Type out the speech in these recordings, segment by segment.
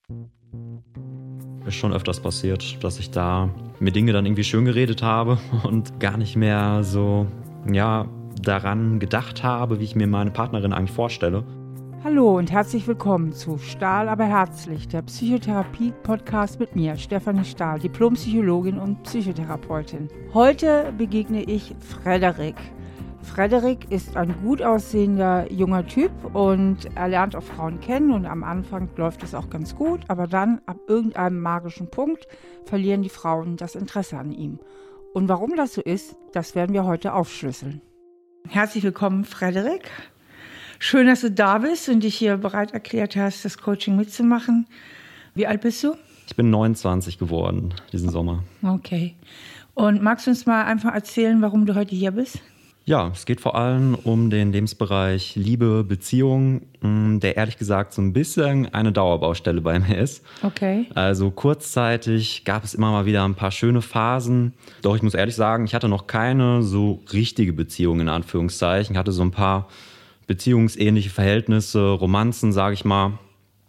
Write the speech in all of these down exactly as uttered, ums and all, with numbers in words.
Ist schon öfters passiert, dass ich da mir Dinge dann irgendwie schön geredet habe und gar nicht mehr so, ja, daran gedacht habe, wie ich mir meine Partnerin eigentlich vorstelle. Hallo und herzlich willkommen zu Stahl aber herzlich, der Psychotherapie-Podcast mit mir, Stefanie Stahl, Diplompsychologin und Psychotherapeutin. Heute begegne ich Frederik. Frederik ist ein gut aussehender junger Typ und er lernt auch Frauen kennen und am Anfang läuft es auch ganz gut, aber dann ab irgendeinem magischen Punkt verlieren die Frauen das Interesse an ihm. Und warum das so ist, das werden wir heute aufschlüsseln. Herzlich willkommen, Frederik. Schön, dass du da bist und dich hier bereit erklärt hast, das Coaching mitzumachen. Wie alt bist du? Ich bin neunundzwanzig geworden diesen Sommer. Okay. Und magst du uns mal einfach erzählen, warum du heute hier bist? Ja, es geht vor allem um den Lebensbereich Liebe, Beziehung, der ehrlich gesagt so ein bisschen eine Dauerbaustelle bei mir ist. Okay. Also kurzzeitig gab es immer mal wieder ein paar schöne Phasen. Doch ich muss ehrlich sagen, ich hatte noch keine so richtige Beziehung in Anführungszeichen. Ich hatte so ein paar beziehungsähnliche Verhältnisse, Romanzen, sage ich mal.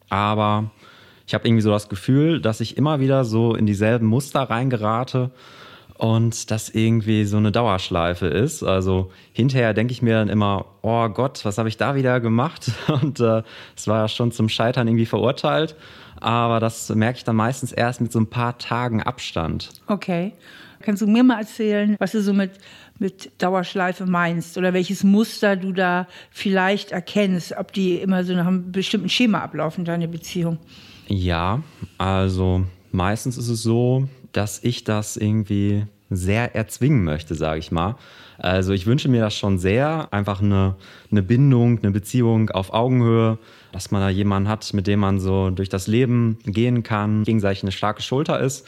Aber ich habe irgendwie so das Gefühl, dass ich immer wieder so in dieselben Muster reingerate und das irgendwie so eine Dauerschleife ist. Also hinterher denke ich mir dann immer, oh Gott, was habe ich da wieder gemacht? Und äh, es war ja schon zum Scheitern irgendwie verurteilt. Aber das merke ich dann meistens erst mit so ein paar Tagen Abstand. Okay. Kannst du mir mal erzählen, was du so mit, mit Dauerschleife meinst oder welches Muster du da vielleicht erkennst, ob die immer so nach einem bestimmten Schema ablaufen, deine Beziehung? Ja, also meistens ist es so, dass ich das irgendwie sehr erzwingen möchte, sage ich mal. Also ich wünsche mir das schon sehr, einfach eine, eine Bindung, eine Beziehung auf Augenhöhe, dass man da jemanden hat, mit dem man so durch das Leben gehen kann, gegenseitig eine starke Schulter ist.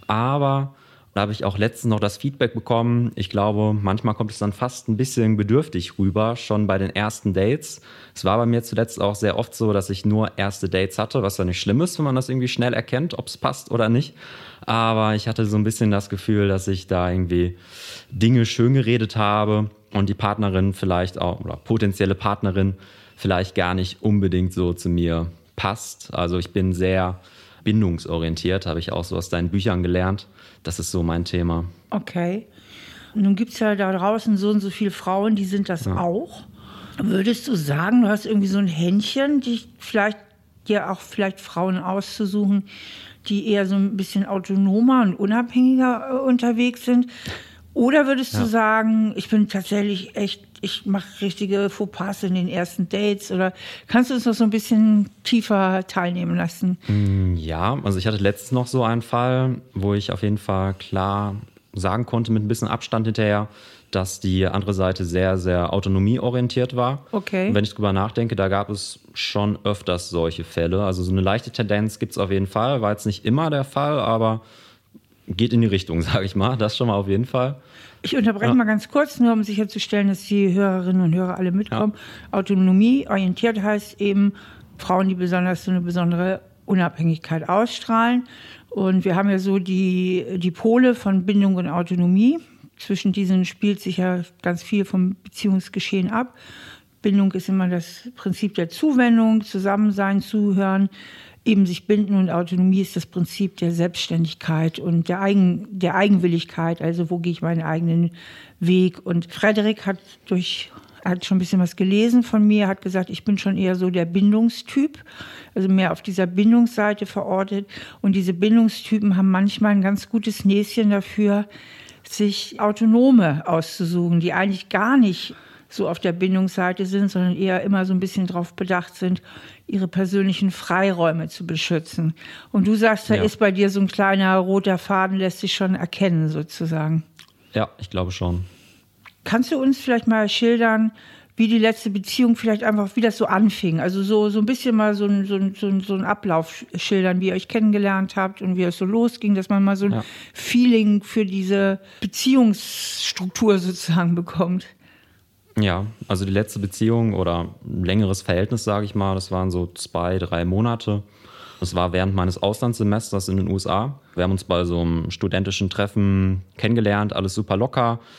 Aber da habe ich auch letztens noch das Feedback bekommen. Ich glaube, manchmal kommt es dann fast ein bisschen bedürftig rüber, schon bei den ersten Dates. Es war bei mir zuletzt auch sehr oft so, dass ich nur erste Dates hatte, was ja nicht schlimm ist, wenn man das irgendwie schnell erkennt, ob es passt oder nicht. Aber ich hatte so ein bisschen das Gefühl, dass ich da irgendwie Dinge schön geredet habe und die Partnerin vielleicht auch, oder potenzielle Partnerin vielleicht gar nicht unbedingt so zu mir passt. Also ich bin sehr bindungsorientiert, habe ich auch so aus deinen Büchern gelernt. Das ist so mein Thema. Okay. Nun gibt es ja da draußen so und so viele Frauen, die sind das ja auch. Würdest du sagen, du hast irgendwie so ein Händchen, die vielleicht dir auch vielleicht Frauen auszusuchen, die eher so ein bisschen autonomer und unabhängiger äh, unterwegs sind? Oder würdest ja. du sagen, ich bin tatsächlich echt, ich mache richtige Fauxpas in den ersten Dates? Oder kannst du uns noch so ein bisschen tiefer teilnehmen lassen? Ja, also ich hatte letztens noch so einen Fall, wo ich auf jeden Fall klar sagen konnte, mit ein bisschen Abstand hinterher, dass die andere Seite sehr, sehr autonomieorientiert war. Okay. Und wenn ich drüber nachdenke, da gab es schon öfters solche Fälle. Also so eine leichte Tendenz gibt es auf jeden Fall. War jetzt nicht immer der Fall, aber geht in die Richtung, sage ich mal. Das schon mal auf jeden Fall. Ich unterbreche ja. mal ganz kurz, nur um sicherzustellen, dass die Hörerinnen und Hörer alle mitkommen. Ja. Autonomieorientiert heißt eben Frauen, die besonders so eine besondere Unabhängigkeit ausstrahlen. Und wir haben ja so die, die Pole von Bindung und Autonomie. Zwischen diesen spielt sich ja ganz viel vom Beziehungsgeschehen ab. Bindung ist immer das Prinzip der Zuwendung, Zusammensein, Zuhören, eben sich binden, und Autonomie ist das Prinzip der Selbstständigkeit und der, Eigen, der Eigenwilligkeit, also wo gehe ich meinen eigenen Weg. Und Frederik hat durch hat schon ein bisschen was gelesen von mir, hat gesagt, ich bin schon eher so der Bindungstyp, also mehr auf dieser Bindungsseite verortet. Und diese Bindungstypen haben manchmal ein ganz gutes Näschen dafür, sich Autonome auszusuchen, die eigentlich gar nicht so auf der Bindungsseite sind, sondern eher immer so ein bisschen darauf bedacht sind, ihre persönlichen Freiräume zu beschützen. Und du sagst, da ja. ist bei dir so ein kleiner roter Faden, lässt sich schon erkennen sozusagen. Ja, ich glaube schon. Kannst du uns vielleicht mal schildern, wie die letzte Beziehung vielleicht einfach, wie das so anfing? Also so, so ein bisschen mal so ein, so, ein, so, ein, so ein Ablauf schildern, wie ihr euch kennengelernt habt und wie es so losging, dass man mal so ein ja. Feeling für diese Beziehungsstruktur sozusagen bekommt. Ja, also die letzte Beziehung oder ein längeres Verhältnis, sage ich mal, das waren so zwei, drei Monate. Das war während meines Auslandssemesters in den U S A. Wir haben uns bei so einem studentischen Treffen kennengelernt, alles super locker.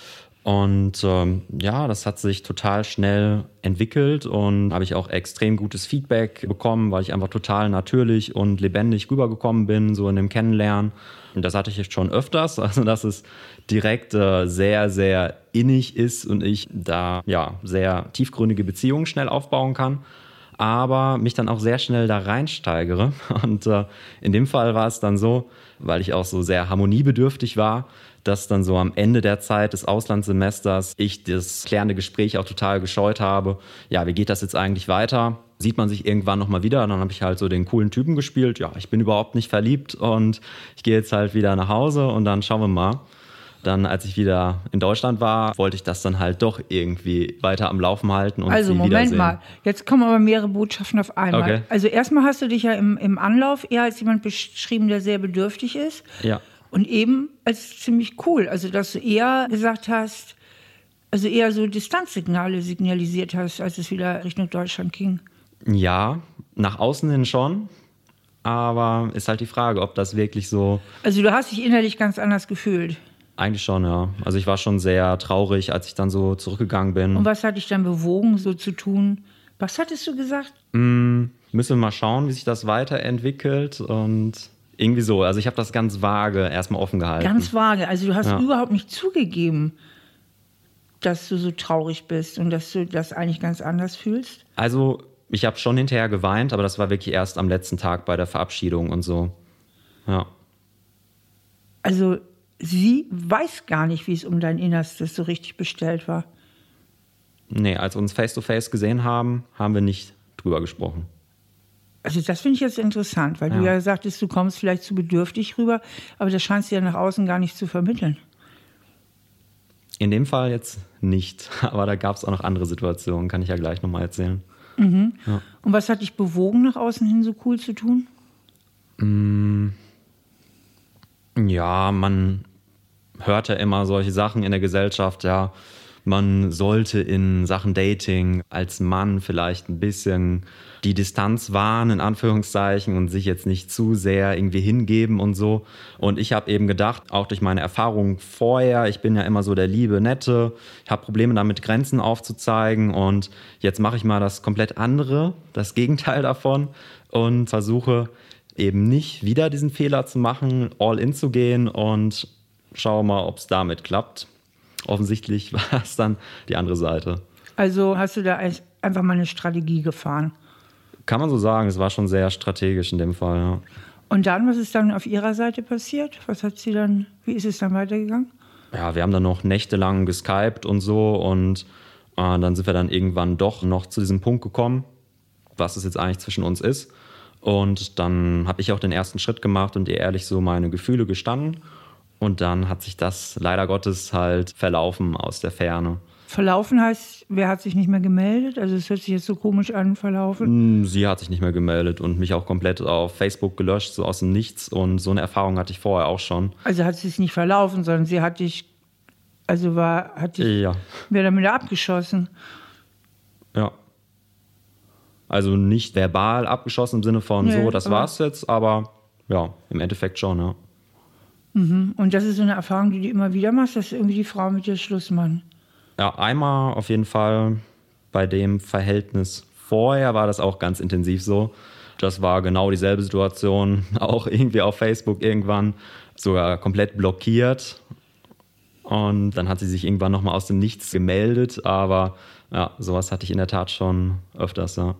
Und ähm, ja, das hat sich total schnell entwickelt und habe ich auch extrem gutes Feedback bekommen, weil ich einfach total natürlich und lebendig rübergekommen bin, so in dem Kennenlernen. Und das hatte ich jetzt schon öfters, also dass es direkt äh, sehr, sehr innig ist und ich da ja sehr tiefgründige Beziehungen schnell aufbauen kann, aber mich dann auch sehr schnell da reinsteigere. Und äh, in dem Fall war es dann so, weil ich auch so sehr harmoniebedürftig war, dass dann so am Ende der Zeit des Auslandssemesters ich das klärende Gespräch auch total gescheut habe. Ja, wie geht das jetzt eigentlich weiter? Sieht man sich irgendwann nochmal wieder? Dann habe ich halt so den coolen Typen gespielt. Ja, ich bin überhaupt nicht verliebt und ich gehe jetzt halt wieder nach Hause und dann schauen wir mal. Dann, als ich wieder in Deutschland war, wollte ich das dann halt doch irgendwie weiter am Laufen halten und also, sie Moment wiedersehen. mal, jetzt kommen aber mehrere Botschaften auf einmal. Okay. Also erstmal hast du dich ja im, im Anlauf eher als jemand beschrieben, der sehr bedürftig ist. Ja. Und eben als ziemlich cool. Also, dass du eher gesagt hast, also eher so Distanzsignale signalisiert hast, als es wieder Richtung Deutschland ging. Ja, nach außen hin schon. Aber ist halt die Frage, ob das wirklich so... Also, du hast dich innerlich ganz anders gefühlt. Eigentlich schon, ja. Also ich war schon sehr traurig, als ich dann so zurückgegangen bin. Und was hat dich dann bewogen, so zu tun? Was hattest du gesagt? Mm, müssen wir mal schauen, wie sich das weiterentwickelt und irgendwie so. Also ich habe das ganz vage erstmal offen gehalten. Ganz vage. Also du hast Ja. überhaupt nicht zugegeben, dass du so traurig bist und dass du das eigentlich ganz anders fühlst? Also ich habe schon hinterher geweint, aber das war wirklich erst am letzten Tag bei der Verabschiedung und so. Ja. Also sie weiß gar nicht, wie es um dein Innerstes so richtig bestellt war. Nee, als wir uns face-to-face gesehen haben, haben wir nicht drüber gesprochen. Also das finde ich jetzt interessant, weil Ja. du ja sagtest, du kommst vielleicht zu bedürftig rüber, aber das scheinst du ja nach außen gar nicht zu vermitteln. In dem Fall jetzt nicht, aber da gab es auch noch andere Situationen, kann ich ja gleich nochmal erzählen. Und was hat dich bewogen, nach außen hin so cool zu tun? Ja, man hört ja immer solche Sachen in der Gesellschaft, ja, man sollte in Sachen Dating als Mann vielleicht ein bisschen die Distanz wahren, in Anführungszeichen, und sich jetzt nicht zu sehr irgendwie hingeben und so. Und ich habe eben gedacht, auch durch meine Erfahrungen vorher, ich bin ja immer so der liebe, nette, ich habe Probleme damit, Grenzen aufzuzeigen und jetzt mache ich mal das komplett andere, das Gegenteil davon und versuche eben nicht wieder diesen Fehler zu machen, all in zu gehen und schaue mal, ob es damit klappt. Offensichtlich war es dann die andere Seite. Also hast du da einfach mal eine Strategie gefahren. Kann man so sagen, es war schon sehr strategisch in dem Fall, ja. Und dann, was ist dann auf ihrer Seite passiert? Was hat sie dann, wie ist es dann weitergegangen? Ja, wir haben dann noch nächtelang geskypt und so und äh, dann sind wir dann irgendwann doch noch zu diesem Punkt gekommen, was es jetzt eigentlich zwischen uns ist. Und dann habe ich auch den ersten Schritt gemacht und ihr ehrlich so meine Gefühle gestanden. Und dann hat sich das leider Gottes halt verlaufen aus der Ferne. Verlaufen heißt, wer hat sich nicht mehr gemeldet? Also es hört sich jetzt so komisch an, verlaufen. Sie hat sich nicht mehr gemeldet und mich auch komplett auf Facebook gelöscht, so aus dem Nichts. Und so eine Erfahrung hatte ich vorher auch schon. Also hat sie es nicht verlaufen, sondern sie hat dich, also war, hat dich Ja, mehr oder minder abgeschossen. ja. Also nicht verbal abgeschossen im Sinne von Nee, so, das aber- war's jetzt, aber ja, im Endeffekt schon, ja. Und das ist so eine Erfahrung, die du immer wieder machst, dass irgendwie die Frau mit dir Schluss machen. Ja, einmal auf jeden Fall bei dem Verhältnis vorher war das auch ganz intensiv so. Das war genau dieselbe Situation, auch irgendwie auf Facebook irgendwann, sogar komplett blockiert. Und dann hat sie sich irgendwann nochmal aus dem Nichts gemeldet, aber ja, sowas hatte ich in der Tat schon öfters, ja.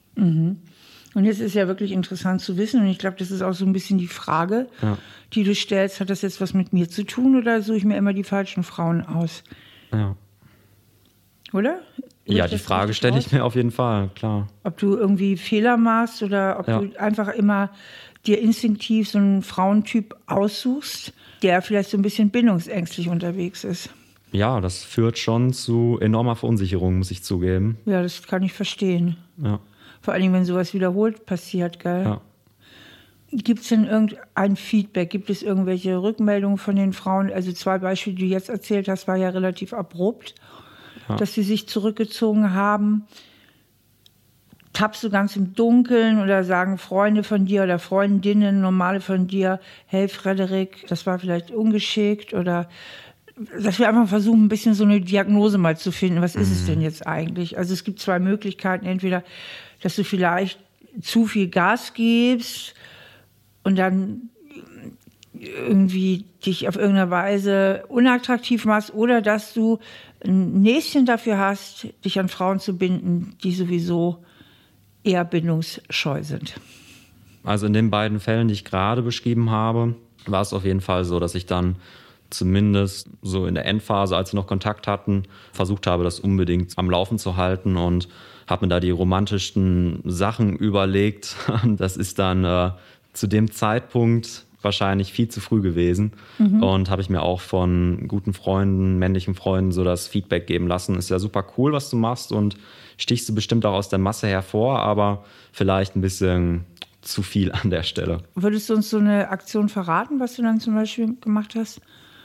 Und jetzt ist ja wirklich interessant zu wissen, und ich glaube, das ist auch so ein bisschen die Frage, Ja. die du stellst, hat das jetzt was mit mir zu tun oder suche ich mir immer die falschen Frauen aus? Ja, Oder? ja Riecht die das Frage richtig stelle aus? ich mir auf jeden Fall, klar. Ob du irgendwie Fehler machst oder ob Ja. du einfach immer dir instinktiv so einen Frauentyp aussuchst, der vielleicht so ein bisschen bindungsängstlich unterwegs ist. Ja, das führt schon zu enormer Verunsicherung, muss ich zugeben. Ja, das kann ich verstehen. Ja, Vor allem, wenn sowas wiederholt passiert, gell? ja. Gibt es denn irgendein Feedback? Gibt es irgendwelche Rückmeldungen von den Frauen? Also zwei Beispiele, die du jetzt erzählt hast, war ja relativ abrupt, Ja. dass sie sich zurückgezogen haben. Tappst du ganz im Dunkeln oder sagen Freunde von dir oder Freundinnen, normale von dir, hey Frederik, das war vielleicht ungeschickt oder dass wir einfach versuchen, ein bisschen so eine Diagnose mal zu finden. Was ist es denn jetzt eigentlich? Also es gibt zwei Möglichkeiten. Entweder, dass du vielleicht zu viel Gas gibst und dann irgendwie dich auf irgendeine Weise unattraktiv machst, oder dass du ein Näschen dafür hast, dich an Frauen zu binden, die sowieso eher bindungsscheu sind. Also in den beiden Fällen, die ich gerade beschrieben habe, war es auf jeden Fall so, dass ich dann zumindest so in der Endphase, als wir noch Kontakt hatten, versucht habe, das unbedingt am Laufen zu halten und habe mir da die romantischsten Sachen überlegt. Das ist dann äh, zu dem Zeitpunkt wahrscheinlich viel zu früh gewesen. Mhm. Und habe ich mir auch von guten Freunden, männlichen Freunden so das Feedback geben lassen. Ist ja super cool, was du machst und stichst du bestimmt auch aus der Masse hervor, aber vielleicht ein bisschen zu viel an der Stelle. Würdest du uns so eine Aktion verraten, was du dann zum Beispiel gemacht hast?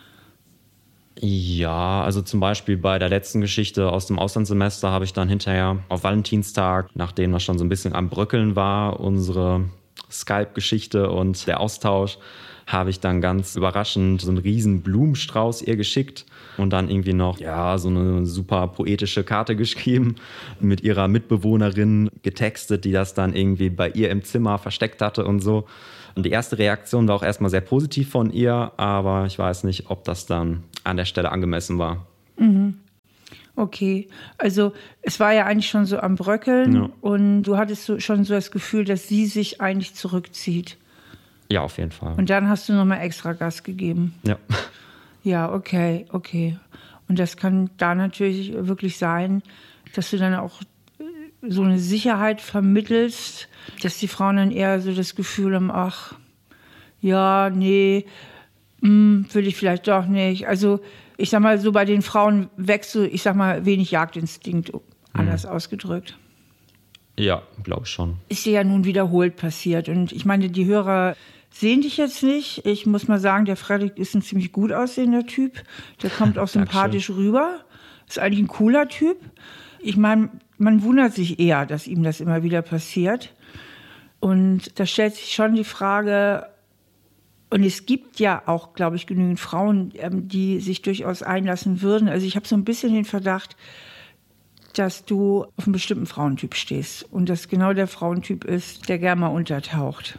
Ja, also zum Beispiel bei der letzten Geschichte aus dem Auslandssemester habe ich dann hinterher auf Valentinstag, nachdem das schon so ein bisschen am Bröckeln war, unsere Skype-Geschichte und der Austausch, habe ich dann ganz überraschend so einen riesen Blumenstrauß ihr geschickt und dann irgendwie noch ja so eine super poetische Karte geschrieben, mit ihrer Mitbewohnerin getextet, die das dann irgendwie bei ihr im Zimmer versteckt hatte und so. Und die erste Reaktion war auch erstmal sehr positiv von ihr, aber ich weiß nicht, ob das dann an der Stelle angemessen war. Mhm. Okay, also es war ja eigentlich schon so am Bröckeln, ja. Und du hattest so, schon so das Gefühl, dass sie sich eigentlich zurückzieht. Ja, auf jeden Fall. Und dann hast du nochmal extra Gas gegeben. Ja. Ja, okay, okay. Und das kann da natürlich wirklich sein, dass du dann auch so eine Sicherheit vermittelst, dass die Frauen dann eher so das Gefühl haben, ach, ja, nee, mh, will ich vielleicht doch nicht. Also ich sag mal, so bei den Frauen wächst so, ich sag mal, wenig Jagdinstinkt, anders mhm. ausgedrückt. Ja, glaube ich schon. Ist dir ja nun wiederholt passiert. Und ich meine, die Hörer sehen dich jetzt nicht. Ich muss mal sagen, der Frederik ist ein ziemlich gut aussehender Typ. Der kommt auch sympathisch rüber. Ist eigentlich ein cooler Typ. Ich meine, man wundert sich eher, dass ihm das immer wieder passiert. Und da stellt sich schon die Frage, und es gibt ja auch, glaube ich, genügend Frauen, die sich durchaus einlassen würden. Also ich habe so ein bisschen den Verdacht, dass du auf einen bestimmten Frauentyp stehst und das genau der Frauentyp ist, der gerne mal untertaucht.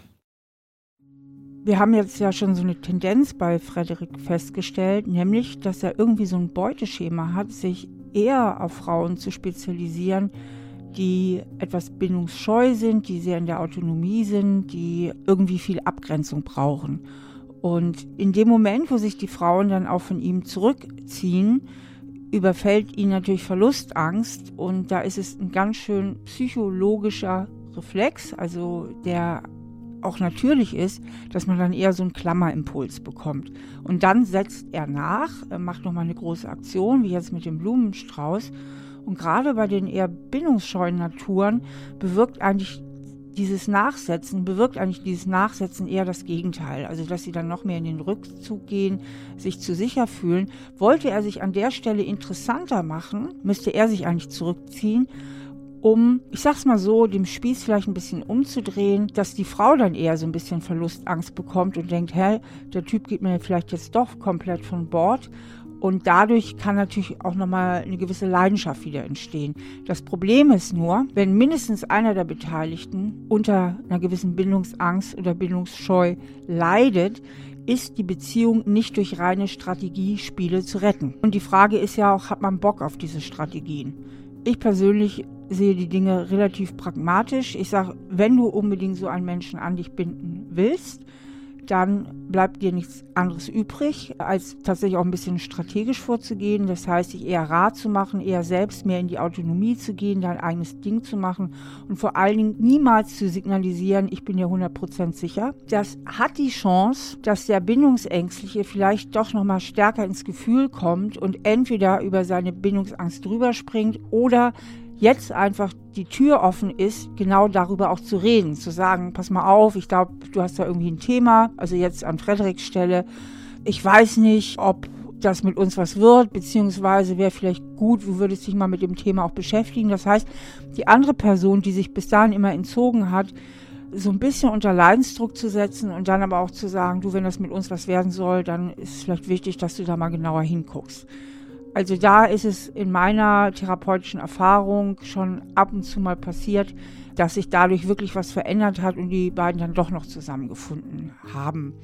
Wir haben jetzt ja schon so eine Tendenz bei Frederik festgestellt, nämlich, dass er irgendwie so ein Beuteschema hat, sich eher auf Frauen zu spezialisieren, die etwas bindungsscheu sind, die sehr in der Autonomie sind, die irgendwie viel Abgrenzung brauchen. Und in dem Moment, wo sich die Frauen dann auch von ihm zurückziehen, überfällt ihn natürlich Verlustangst, und da ist es ein ganz schön psychologischer Reflex, also der auch natürlich ist, dass man dann eher so einen Klammerimpuls bekommt. Und dann setzt er nach, macht nochmal eine große Aktion, wie jetzt mit dem Blumenstrauß. Und gerade bei den eher bindungsscheuen Naturen bewirkt eigentlich dieses Nachsetzen, bewirkt eigentlich dieses Nachsetzen eher das Gegenteil. Also, dass sie dann noch mehr in den Rückzug gehen, sich zu sicher fühlen. Wollte er sich an der Stelle interessanter machen, müsste er sich eigentlich zurückziehen, um, ich sag's mal so, dem Spieß vielleicht ein bisschen umzudrehen, dass die Frau dann eher so ein bisschen Verlustangst bekommt und denkt, hä, der Typ geht mir vielleicht jetzt doch komplett von Bord. Und dadurch kann natürlich auch nochmal eine gewisse Leidenschaft wieder entstehen. Das Problem ist nur, wenn mindestens einer der Beteiligten unter einer gewissen Bindungsangst oder Bindungsscheu leidet, ist die Beziehung nicht durch reine Strategiespiele zu retten. Und die Frage ist ja auch, hat man Bock auf diese Strategien? Ich persönlich sehe die Dinge relativ pragmatisch. Ich sage, wenn du unbedingt so einen Menschen an dich binden willst, dann bleibt dir nichts anderes übrig, als tatsächlich auch ein bisschen strategisch vorzugehen. Das heißt, sich eher rar zu machen, eher selbst mehr in die Autonomie zu gehen, dein eigenes Ding zu machen und vor allen Dingen niemals zu signalisieren, ich bin ja hundert Prozent sicher. Das hat die Chance, dass der Bindungsängstliche vielleicht doch nochmal stärker ins Gefühl kommt und entweder über seine Bindungsangst drüber springt oder jetzt einfach die Tür offen ist, genau darüber auch zu reden, zu sagen, pass mal auf, ich glaube, du hast da irgendwie ein Thema, also jetzt an Frederiks Stelle, ich weiß nicht, ob das mit uns was wird, beziehungsweise wäre vielleicht gut, du würdest dich mal mit dem Thema auch beschäftigen. Das heißt, die andere Person, die sich bis dahin immer entzogen hat, so ein bisschen unter Leidensdruck zu setzen und dann aber auch zu sagen, du, wenn das mit uns was werden soll, dann ist es vielleicht wichtig, dass du da mal genauer hinguckst. Also da ist es in meiner therapeutischen Erfahrung schon ab und zu mal passiert, dass sich dadurch wirklich was verändert hat und die beiden dann doch noch zusammengefunden haben.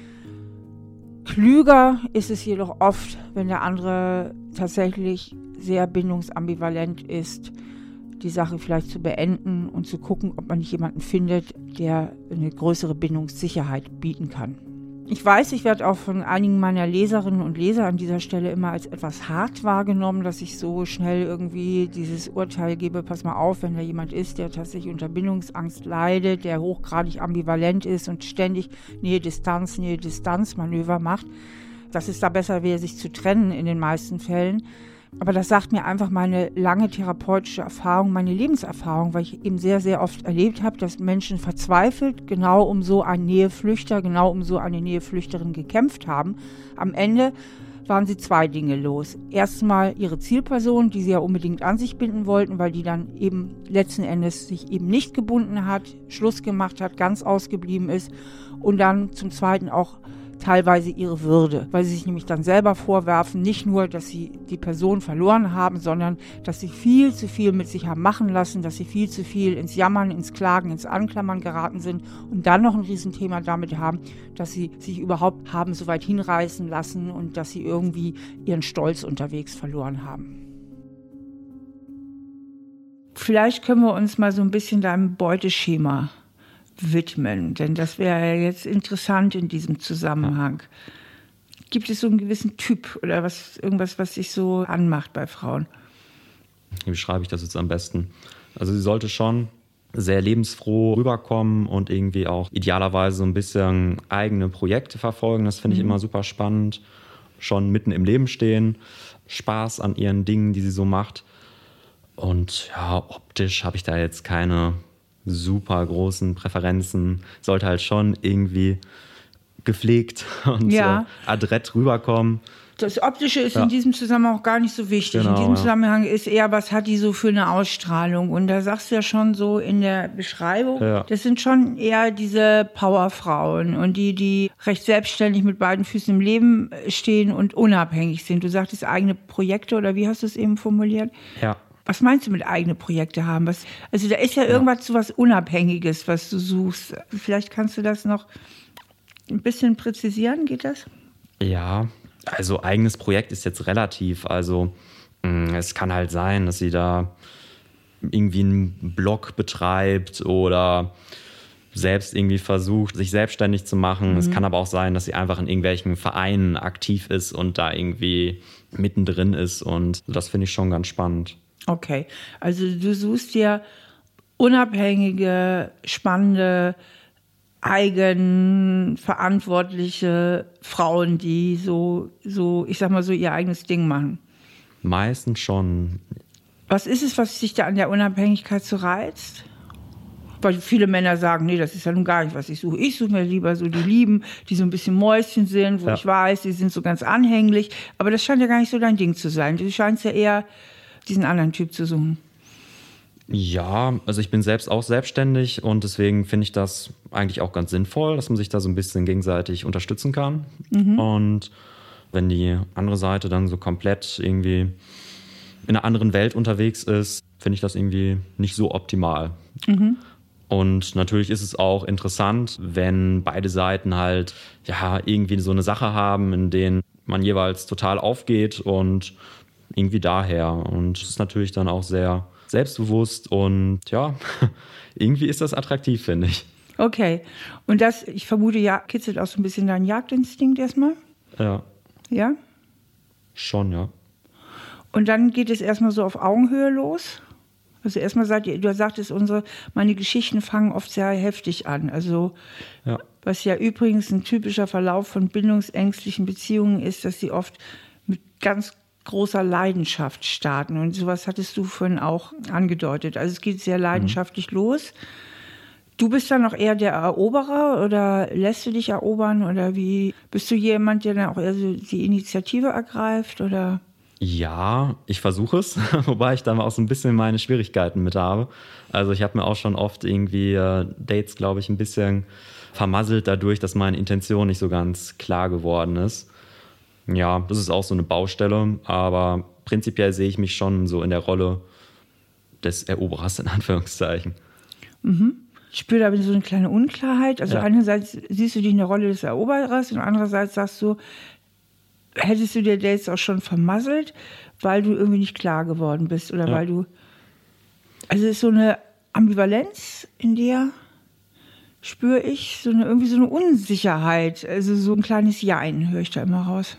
Klüger ist es jedoch oft, wenn der andere tatsächlich sehr bindungsambivalent ist, die Sache vielleicht zu beenden und zu gucken, ob man nicht jemanden findet, der eine größere Bindungssicherheit bieten kann. Ich weiß, ich werde auch von einigen meiner Leserinnen und Leser an dieser Stelle immer als etwas hart wahrgenommen, dass ich so schnell irgendwie dieses Urteil gebe, pass mal auf, wenn da jemand ist, der tatsächlich unter Bindungsangst leidet, der hochgradig ambivalent ist und ständig Nähe-Distanz, Nähe-Distanz-Manöver macht, dass es da besser wäre, sich zu trennen in den meisten Fällen. Aber das sagt mir einfach meine lange therapeutische Erfahrung, meine Lebenserfahrung, weil ich eben sehr, sehr oft erlebt habe, dass Menschen verzweifelt genau um so einen Näheflüchter, genau um so eine Näheflüchterin gekämpft haben. Am Ende waren sie zwei Dinge los. Erstmal ihre Zielperson, die sie ja unbedingt an sich binden wollten, weil die dann eben letzten Endes sich eben nicht gebunden hat, Schluss gemacht hat, ganz ausgeblieben ist. Und dann zum Zweiten auch teilweise ihre Würde, weil sie sich nämlich dann selber vorwerfen, nicht nur, dass sie die Person verloren haben, sondern dass sie viel zu viel mit sich haben machen lassen, dass sie viel zu viel ins Jammern, ins Klagen, ins Anklammern geraten sind und dann noch ein Riesenthema damit haben, dass sie sich überhaupt haben so weit hinreißen lassen und dass sie irgendwie ihren Stolz unterwegs verloren haben. Vielleicht können wir uns mal so ein bisschen deinem Beuteschema widmen, denn das wäre ja jetzt interessant in diesem Zusammenhang. Gibt es so einen gewissen Typ oder was, irgendwas, was sich so anmacht bei Frauen? Wie beschreibe ich das jetzt am besten? Also sie sollte schon sehr lebensfroh rüberkommen und irgendwie auch idealerweise so ein bisschen eigene Projekte verfolgen. Das finde ich mhm. immer super spannend. Schon mitten im Leben stehen, Spaß an ihren Dingen, die sie so macht. Und ja, optisch habe ich da jetzt keine super großen Präferenzen, sollte halt schon irgendwie gepflegt und ja. äh, adrett rüberkommen. Das Optische ist ja. in diesem Zusammenhang auch gar nicht so wichtig. Genau, in diesem ja. Zusammenhang ist eher, was hat die so für eine Ausstrahlung? Und da sagst du ja schon so in der Beschreibung, ja. das sind schon eher diese Powerfrauen und die, die recht selbstständig mit beiden Füßen im Leben stehen und unabhängig sind. Du sagtest eigene Projekte oder wie hast du es eben formuliert? Ja. Was meinst du mit eigene Projekte haben? Was, also da ist ja irgendwas ja. so was Unabhängiges, was du suchst. Vielleicht kannst du das noch ein bisschen präzisieren, geht das? Ja, also eigenes Projekt ist jetzt relativ. Also mh, es kann halt sein, dass sie da irgendwie einen Blog betreibt oder selbst irgendwie versucht, sich selbstständig zu machen. Mhm. Es kann aber auch sein, dass sie einfach in irgendwelchen Vereinen aktiv ist und da irgendwie mittendrin ist. Und das finde ich schon ganz spannend. Okay, also du suchst dir unabhängige, spannende, eigenverantwortliche Frauen, die so, so, ich sag mal so, ihr eigenes Ding machen. Meistens schon. Was ist es, was dich da an der Unabhängigkeit so reizt? Weil viele Männer sagen, nee, das ist ja nun gar nicht, was ich suche. Ich suche mir lieber so die Lieben, die so ein bisschen Mäuschen sind, wo ja. ich weiß, die sind so ganz anhänglich. Aber das scheint ja gar nicht so dein Ding zu sein. Du scheinst ja eher diesen anderen Typ zu suchen. Ja, also ich bin selbst auch selbstständig und deswegen finde ich das eigentlich auch ganz sinnvoll, dass man sich da so ein bisschen gegenseitig unterstützen kann. Mhm. Und wenn die andere Seite dann so komplett irgendwie in einer anderen Welt unterwegs ist, finde ich das irgendwie nicht so optimal. Mhm. Und natürlich ist es auch interessant, wenn beide Seiten halt ja irgendwie so eine Sache haben, in denen man jeweils total aufgeht und irgendwie daher. Und es ist natürlich dann auch sehr selbstbewusst und ja, irgendwie ist das attraktiv, finde ich. Okay. Und das, ich vermute, ja, kitzelt auch so ein bisschen deinen Jagdinstinkt erstmal? Ja. Ja? Schon, ja. Und dann geht es erstmal so auf Augenhöhe los? Also erstmal sagt ihr, du sagtest, unsere, meine Geschichten fangen oft sehr heftig an. Also ja. Was ja übrigens ein typischer Verlauf von bindungsängstlichen Beziehungen ist, dass sie oft mit ganz großer Leidenschaft starten. Und sowas hattest du vorhin auch angedeutet. Also es geht sehr leidenschaftlich mhm. los. Du bist dann noch eher der Eroberer oder lässt du dich erobern? Oder wie bist du jemand, der dann auch eher so die Initiative ergreift? Oder? Ja, ich versuche es, wobei ich da auch so ein bisschen meine Schwierigkeiten mit habe. Also ich habe mir auch schon oft irgendwie äh, Dates, glaube ich, ein bisschen vermasselt dadurch, dass meine Intention nicht so ganz klar geworden ist. Ja, das ist auch so eine Baustelle, aber prinzipiell sehe ich mich schon so in der Rolle des Eroberers in Anführungszeichen. Ich spüre da so eine kleine Unklarheit. Also Ja. einerseits siehst du dich in der Rolle des Eroberers und andererseits sagst du, hättest du dir Dates auch schon vermasselt, weil du irgendwie nicht klar geworden bist oder Ja. weil du... Also es ist so eine Ambivalenz in dir, spüre ich, so eine, irgendwie so eine Unsicherheit. Also so ein kleines Jein höre ich da immer raus.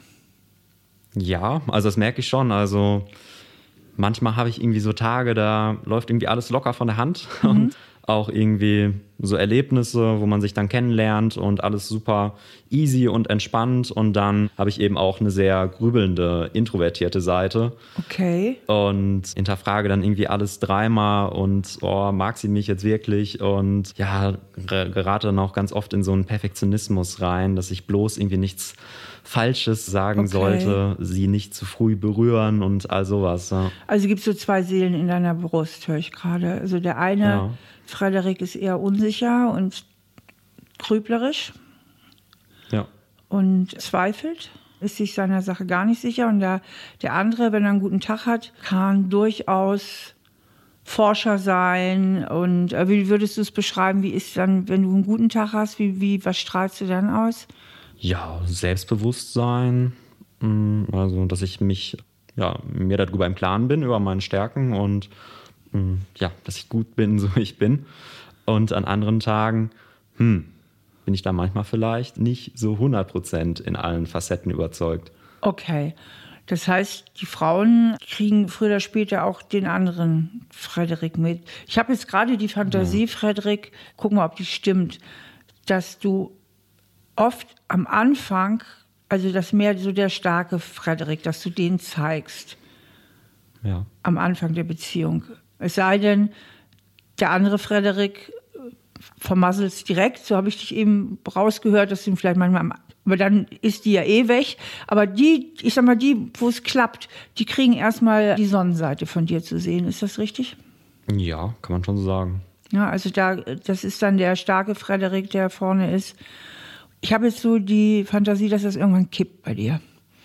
Ja, also das merke ich schon. Also manchmal habe ich irgendwie so Tage, da läuft irgendwie alles locker von der Hand. Und auch irgendwie so Erlebnisse, wo man sich dann kennenlernt und alles super easy und entspannt. Und dann habe ich eben auch eine sehr grübelnde, introvertierte Seite. Okay. Und hinterfrage dann irgendwie alles dreimal und oh, mag sie mich jetzt wirklich? Und ja, ge- gerate dann auch ganz oft in so einen Perfektionismus rein, dass ich bloß irgendwie nichts Falsches sagen Okay. sollte, sie nicht zu früh berühren und all sowas. Ja. Also gibt es so zwei Seelen in deiner Brust, höre ich gerade. Also der eine, Ja. Frederik, ist eher unsicher und grüblerisch Ja. und zweifelt, ist sich seiner Sache gar nicht sicher. Und der, der andere, wenn er einen guten Tag hat, kann durchaus Forscher sein. Und äh, wie würdest du es beschreiben? Wie ist dann, wenn du einen guten Tag hast, wie, wie, was strahlst du dann aus? Ja, Selbstbewusstsein, mh, also dass ich mich, ja, mir darüber im Klaren bin, über meine Stärken und mh, ja, dass ich gut bin, so wie ich bin. Und an anderen Tagen, hm, bin ich da manchmal vielleicht nicht so hundert Prozent in allen Facetten überzeugt. Okay. Das heißt, die Frauen kriegen früher oder später auch den anderen Frederik mit. Ich habe jetzt gerade die Fantasie, Frederik, guck mal, ob die stimmt, dass du oft am Anfang, also das mehr so der starke Frederik, dass du den zeigst Ja, am Anfang der Beziehung. Es sei denn, der andere Frederik vermasselt es direkt, so habe ich dich eben rausgehört, dass du ihn vielleicht manchmal, am- aber dann ist die ja eh weg. Aber die, ich sag mal, die, wo es klappt, die kriegen erstmal die Sonnenseite von dir zu sehen. Ist das richtig? ja, kann man schon so sagen. Ja, also da, das ist dann der starke Frederik, der vorne ist. Ich habe jetzt so die Fantasie, dass das irgendwann kippt bei dir.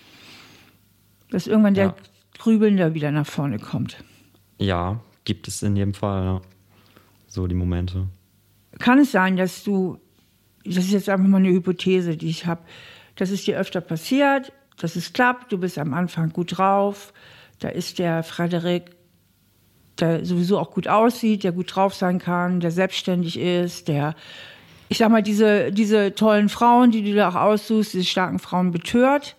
Dass irgendwann der Ja. Grübelnde wieder nach vorne kommt. Ja, gibt es in jedem Fall, ja. So die Momente. Kann es sein, dass du, das ist jetzt einfach mal eine Hypothese, die ich habe, dass es dir öfter passiert, dass es klappt, du bist am Anfang gut drauf, da ist der Frederik, der sowieso auch gut aussieht, der gut drauf sein kann, der selbstständig ist, der, ich sag mal, diese, diese tollen Frauen, die du da auch aussuchst, diese starken Frauen betört.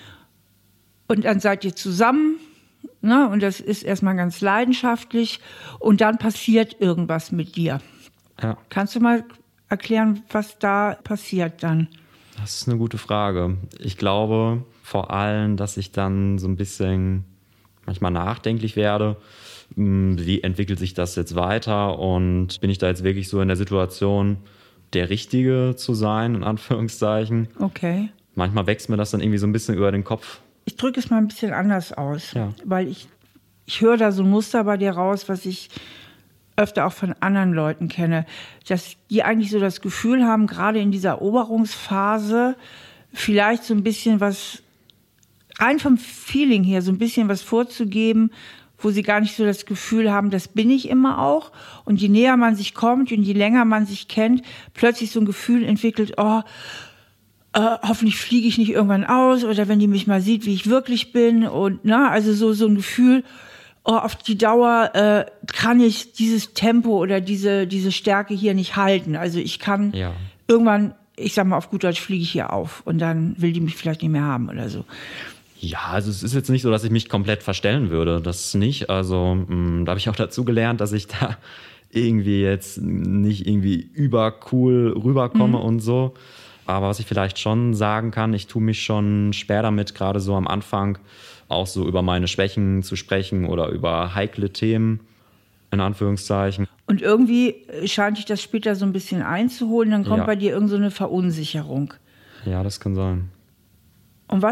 Und dann seid ihr zusammen, ne? Und das ist erstmal ganz leidenschaftlich. Und dann passiert irgendwas mit dir. Ja, Kannst du mal erklären, was da passiert dann? das ist eine gute Frage. Ich glaube vor allem, dass ich dann so ein bisschen manchmal nachdenklich werde. Hm, Wie entwickelt sich das jetzt weiter? Und bin ich da jetzt wirklich so in der Situation, der Richtige zu sein, in Anführungszeichen? Okay. Manchmal wächst mir das dann irgendwie so ein bisschen über den Kopf. Ich drücke es mal ein bisschen anders aus, Ja. weil ich, ich höre da so ein Muster bei dir raus, was ich öfter auch von anderen Leuten kenne, dass die eigentlich so das Gefühl haben, gerade in dieser Eroberungsphase vielleicht so ein bisschen was, rein vom Feeling her, so ein bisschen was vorzugeben, wo sie gar nicht so das Gefühl haben, das bin ich immer auch. Und je näher man sich kommt und je länger man sich kennt, plötzlich so ein Gefühl entwickelt, oh, äh, hoffentlich fliege ich nicht irgendwann aus oder wenn die mich mal sieht, wie ich wirklich bin. Und na, also so, so ein Gefühl, oh, auf die Dauer äh, kann ich dieses Tempo oder diese, diese Stärke hier nicht halten. Also ich kann Ja. irgendwann, ich sag mal auf gut Deutsch, fliege ich hier auf und dann will die mich vielleicht nicht mehr haben oder so. Ja, also es ist jetzt nicht so, dass ich mich komplett verstellen würde. Das nicht. Also mh, da habe ich auch dazu gelernt, dass ich da irgendwie jetzt nicht irgendwie übercool rüberkomme und so. Aber was ich vielleicht schon sagen kann, ich tue mich schon schwer damit, gerade so am Anfang auch so über meine Schwächen zu sprechen oder über heikle Themen, in Anführungszeichen. Und irgendwie scheint dich das später so ein bisschen einzuholen, dann kommt Ja. bei dir irgend so eine Verunsicherung. Ja, das kann sein. Und was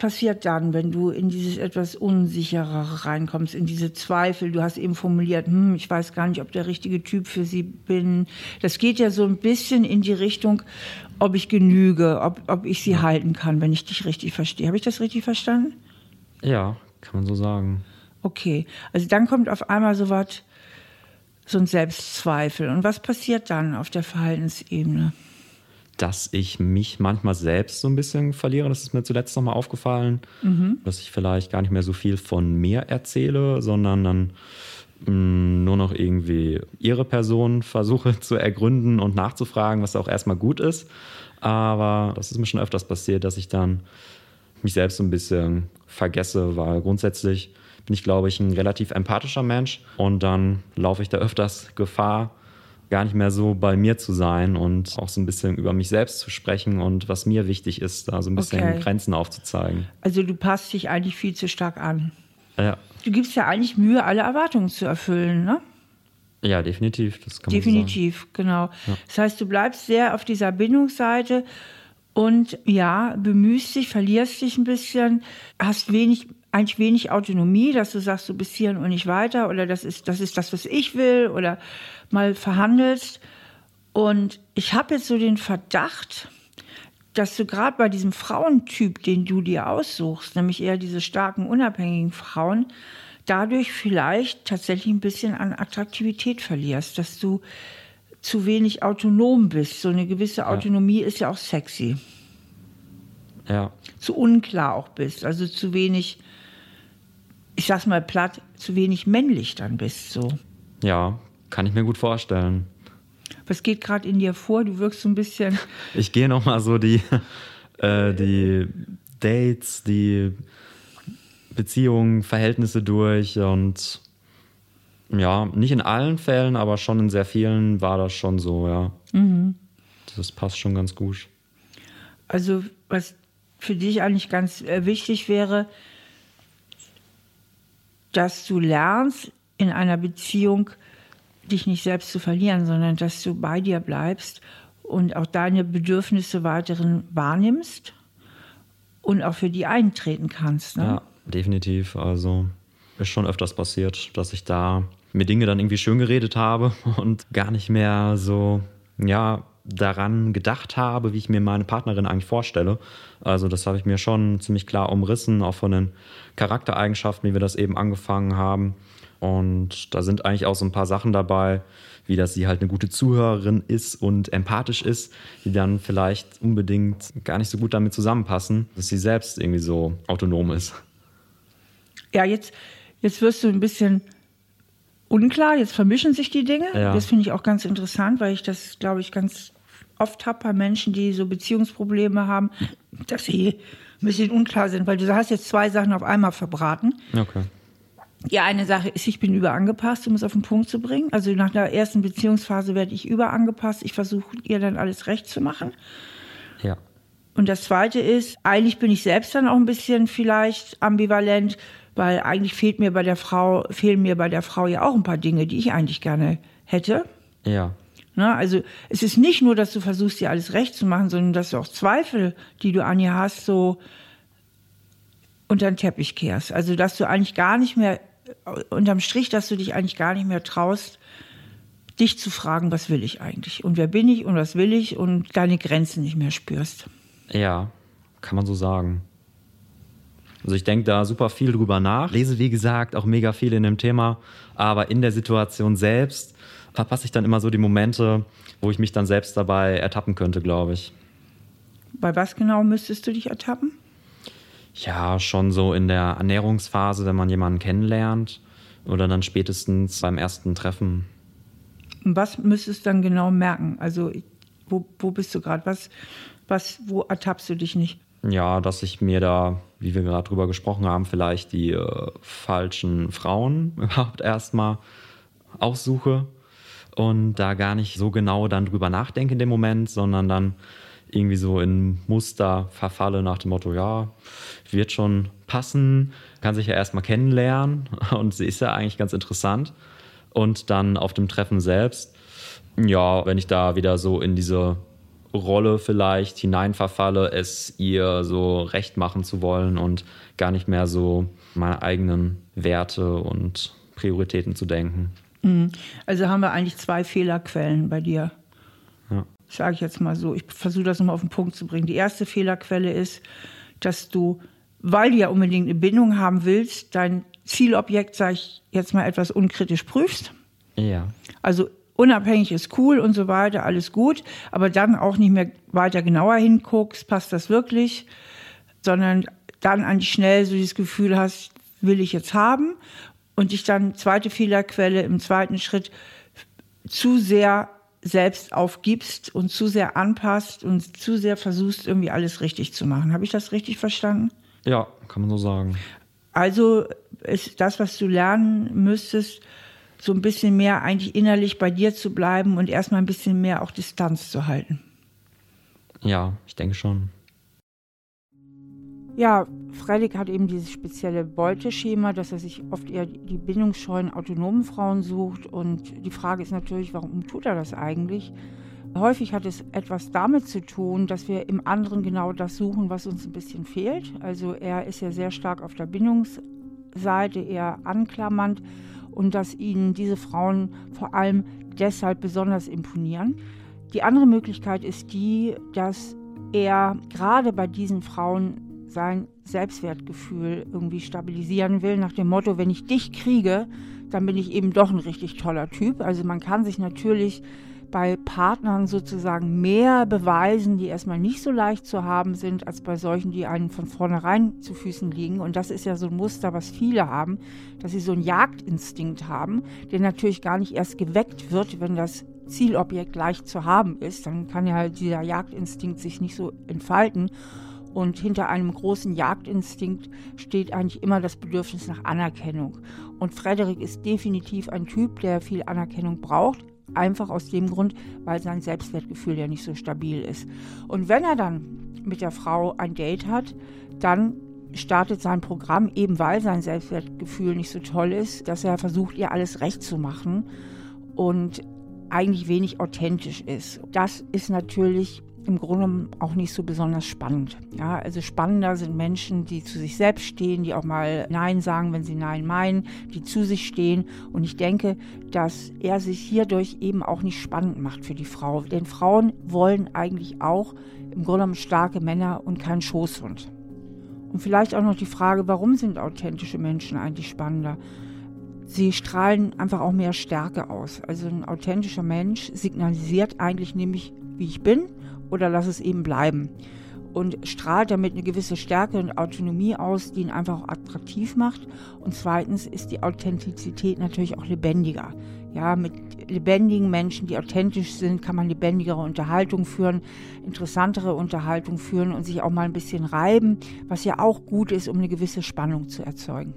passiert dann, wenn du in dieses etwas Unsicherere reinkommst, in diese Zweifel? Du hast eben formuliert, hm, ich weiß gar nicht, ob der richtige Typ für sie bin. Das geht ja so ein bisschen in die Richtung, ob ich genüge, ob, ob ich sie halten kann, wenn ich dich richtig verstehe. Habe ich das richtig verstanden? Ja, kann man so sagen. Okay, also dann kommt auf einmal so was, so ein Selbstzweifel. Und was passiert dann auf der Verhaltensebene? Dass ich mich manchmal selbst so ein bisschen verliere. Das ist mir zuletzt nochmal aufgefallen, mhm. dass ich vielleicht gar nicht mehr so viel von mir erzähle, sondern dann mh, nur noch irgendwie ihre Person versuche zu ergründen und nachzufragen, was auch erstmal gut ist. Aber das ist mir schon öfters passiert, dass ich dann mich selbst so ein bisschen vergesse, weil grundsätzlich bin ich, glaube ich, ein relativ empathischer Mensch und dann laufe ich da öfters Gefahr, gar nicht mehr so bei mir zu sein und auch so ein bisschen über mich selbst zu sprechen und was mir wichtig ist, da so ein bisschen okay. Grenzen aufzuzeigen. Also du passt dich eigentlich viel zu stark an. Ja. Du gibst ja eigentlich Mühe, alle Erwartungen zu erfüllen, ne? Ja, definitiv. Das kann man definitiv, so sagen. Genau. Ja. Das heißt, du bleibst sehr auf dieser Bindungsseite und ja, bemühst dich, verlierst dich ein bisschen, hast wenig, eigentlich wenig Autonomie, dass du sagst, du bist hier und nicht weiter oder das ist, das ist das, was ich will oder mal verhandelst. Und ich habe jetzt so den Verdacht, dass du gerade bei diesem Frauentyp, den du dir aussuchst, nämlich eher diese starken, unabhängigen Frauen, dadurch vielleicht tatsächlich ein bisschen an Attraktivität verlierst, dass du zu wenig autonom bist. So eine gewisse Autonomie ja. ist ja auch sexy. Ja. Zu unklar auch bist, also zu wenig, ich sag's mal platt, zu wenig männlich dann bist. So. Ja, kann ich mir gut vorstellen. Was geht gerade in dir vor? Du wirkst so ein bisschen... Ich gehe nochmal so die, äh, die Dates, die Beziehungen, Verhältnisse durch und ja, nicht in allen Fällen, aber schon in sehr vielen war das schon so, ja. Mhm. Das passt schon ganz gut. Also was für dich eigentlich ganz äh, wichtig wäre, dass du lernst, in einer Beziehung dich nicht selbst zu verlieren, sondern dass du bei dir bleibst und auch deine Bedürfnisse weiterhin wahrnimmst und auch für die eintreten kannst. Ne? Ja, definitiv. Also ist schon öfters passiert, dass ich da mir Dinge dann irgendwie schön geredet habe und gar nicht mehr so, ja, daran gedacht habe, wie ich mir meine Partnerin eigentlich vorstelle. Also das habe ich mir schon ziemlich klar umrissen, auch von den Charaktereigenschaften, wie wir das eben angefangen haben. Und da sind eigentlich auch so ein paar Sachen dabei, wie dass sie halt eine gute Zuhörerin ist und empathisch ist, die dann vielleicht unbedingt gar nicht so gut damit zusammenpassen, dass sie selbst irgendwie so autonom ist. Ja, jetzt, jetzt wirst du ein bisschen unklar, jetzt vermischen sich die Dinge. Ja. Das finde ich auch ganz interessant, weil ich das, glaube ich, ganz oft habe bei Menschen, die so Beziehungsprobleme haben, dass sie ein bisschen unklar sind, weil du hast jetzt zwei Sachen auf einmal verbraten. Okay. Die eine Sache ist, ich bin überangepasst, um es auf den Punkt zu bringen. Also nach der ersten Beziehungsphase werde ich überangepasst. Ich versuche, ihr dann alles recht zu machen. Ja. Und das Zweite ist, eigentlich bin ich selbst dann auch ein bisschen vielleicht ambivalent, weil eigentlich fehlt mir bei der Frau, fehlen mir bei der Frau ja auch ein paar Dinge, die ich eigentlich gerne hätte. Ja. Na, also es ist nicht nur, dass du versuchst, dir alles recht zu machen, sondern dass du auch Zweifel, die du an ihr hast, so unter den Teppich kehrst. Also dass du eigentlich gar nicht mehr, unterm Strich, dass du dich eigentlich gar nicht mehr traust, dich zu fragen, was will ich eigentlich? Und wer bin ich und was will ich? Und deine Grenzen nicht mehr spürst. Ja, kann man so sagen. Also ich denke da super viel drüber nach, lese wie gesagt auch mega viel in dem Thema, aber in der Situation selbst verpasse ich dann immer so die Momente, wo ich mich dann selbst dabei ertappen könnte, glaube ich. Bei was genau müsstest du dich ertappen? Ja, schon so in der Annäherungsphase, wenn man jemanden kennenlernt oder dann spätestens beim ersten Treffen. Und was müsstest du dann genau merken? Also wo, wo bist du gerade? Was, was, wo ertappst du dich nicht? Ja, dass ich mir da, wie wir gerade drüber gesprochen haben, vielleicht die äh, falschen Frauen überhaupt erstmal aussuche und da gar nicht so genau dann drüber nachdenke in dem Moment, sondern dann irgendwie so in Muster verfalle nach dem Motto, ja, wird schon passen, kann sich ja erstmal kennenlernen und sie ist ja eigentlich ganz interessant. Und dann auf dem Treffen selbst, ja, wenn ich da wieder so in diese Rolle vielleicht hineinverfalle, es ihr so recht machen zu wollen und gar nicht mehr so meine eigenen Werte und Prioritäten zu denken. Also haben wir eigentlich zwei Fehlerquellen bei dir. Ja. Sage ich jetzt mal so. Ich versuche das nochmal auf den Punkt zu bringen. Die erste Fehlerquelle ist, dass du, weil du ja unbedingt eine Bindung haben willst, dein Zielobjekt, sage ich jetzt mal, etwas unkritisch prüfst. Ja. Also unabhängig ist cool und so weiter, alles gut, aber dann auch nicht mehr weiter genauer hinguckst, passt das wirklich, sondern dann eigentlich schnell so dieses Gefühl hast, will ich jetzt haben, und dich dann, zweite Fehlerquelle, im zweiten Schritt zu sehr selbst aufgibst und zu sehr anpasst und zu sehr versuchst, irgendwie alles richtig zu machen. Habe ich das richtig verstanden? Ja, kann man so sagen. Also ist das, was du lernen müsstest, so ein bisschen mehr eigentlich innerlich bei dir zu bleiben und erstmal ein bisschen mehr auch Distanz zu halten. Ja, ich denke schon. Ja, Fredrik hat eben dieses spezielle Beuteschema, dass er sich oft eher die bindungsscheuen, autonomen Frauen sucht. Und die Frage ist natürlich, warum tut er das eigentlich? Häufig hat es etwas damit zu tun, dass wir im anderen genau das suchen, was uns ein bisschen fehlt. Also er ist ja sehr stark auf der Bindungsseite, eher anklammernd. Und dass ihnen diese Frauen vor allem deshalb besonders imponieren. Die andere Möglichkeit ist die, dass er gerade bei diesen Frauen sein Selbstwertgefühl irgendwie stabilisieren will, nach dem Motto, wenn ich dich kriege, dann bin ich eben doch ein richtig toller Typ. Also man kann sich natürlich bei Partnern sozusagen mehr beweisen, die erstmal nicht so leicht zu haben sind, als bei solchen, die einem von vornherein zu Füßen liegen. Und das ist ja so ein Muster, was viele haben, dass sie so einen Jagdinstinkt haben, der natürlich gar nicht erst geweckt wird, wenn das Zielobjekt leicht zu haben ist. Dann kann ja halt dieser Jagdinstinkt sich nicht so entfalten. Und hinter einem großen Jagdinstinkt steht eigentlich immer das Bedürfnis nach Anerkennung. Und Fredrik ist definitiv ein Typ, der viel Anerkennung braucht. Einfach aus dem Grund, weil sein Selbstwertgefühl ja nicht so stabil ist. Und wenn er dann mit der Frau ein Date hat, dann startet sein Programm, eben weil sein Selbstwertgefühl nicht so toll ist, dass er versucht, ihr alles recht zu machen und eigentlich wenig authentisch ist. Das ist natürlich im Grunde auch nicht so besonders spannend. Ja, also spannender sind Menschen, die zu sich selbst stehen, die auch mal Nein sagen, wenn sie Nein meinen, die zu sich stehen. Und ich denke, dass er sich hierdurch eben auch nicht spannend macht für die Frau. Denn Frauen wollen eigentlich auch im Grunde genommen starke Männer und keinen Schoßhund. Und vielleicht auch noch die Frage, warum sind authentische Menschen eigentlich spannender? Sie strahlen einfach auch mehr Stärke aus. Also ein authentischer Mensch signalisiert eigentlich nämlich, wie ich bin, oder lass es eben bleiben. Und strahlt damit eine gewisse Stärke und Autonomie aus, die ihn einfach auch attraktiv macht. Und zweitens ist die Authentizität natürlich auch lebendiger. Ja, mit lebendigen Menschen, die authentisch sind, kann man lebendigere Unterhaltung führen, interessantere Unterhaltung führen und sich auch mal ein bisschen reiben, was ja auch gut ist, um eine gewisse Spannung zu erzeugen.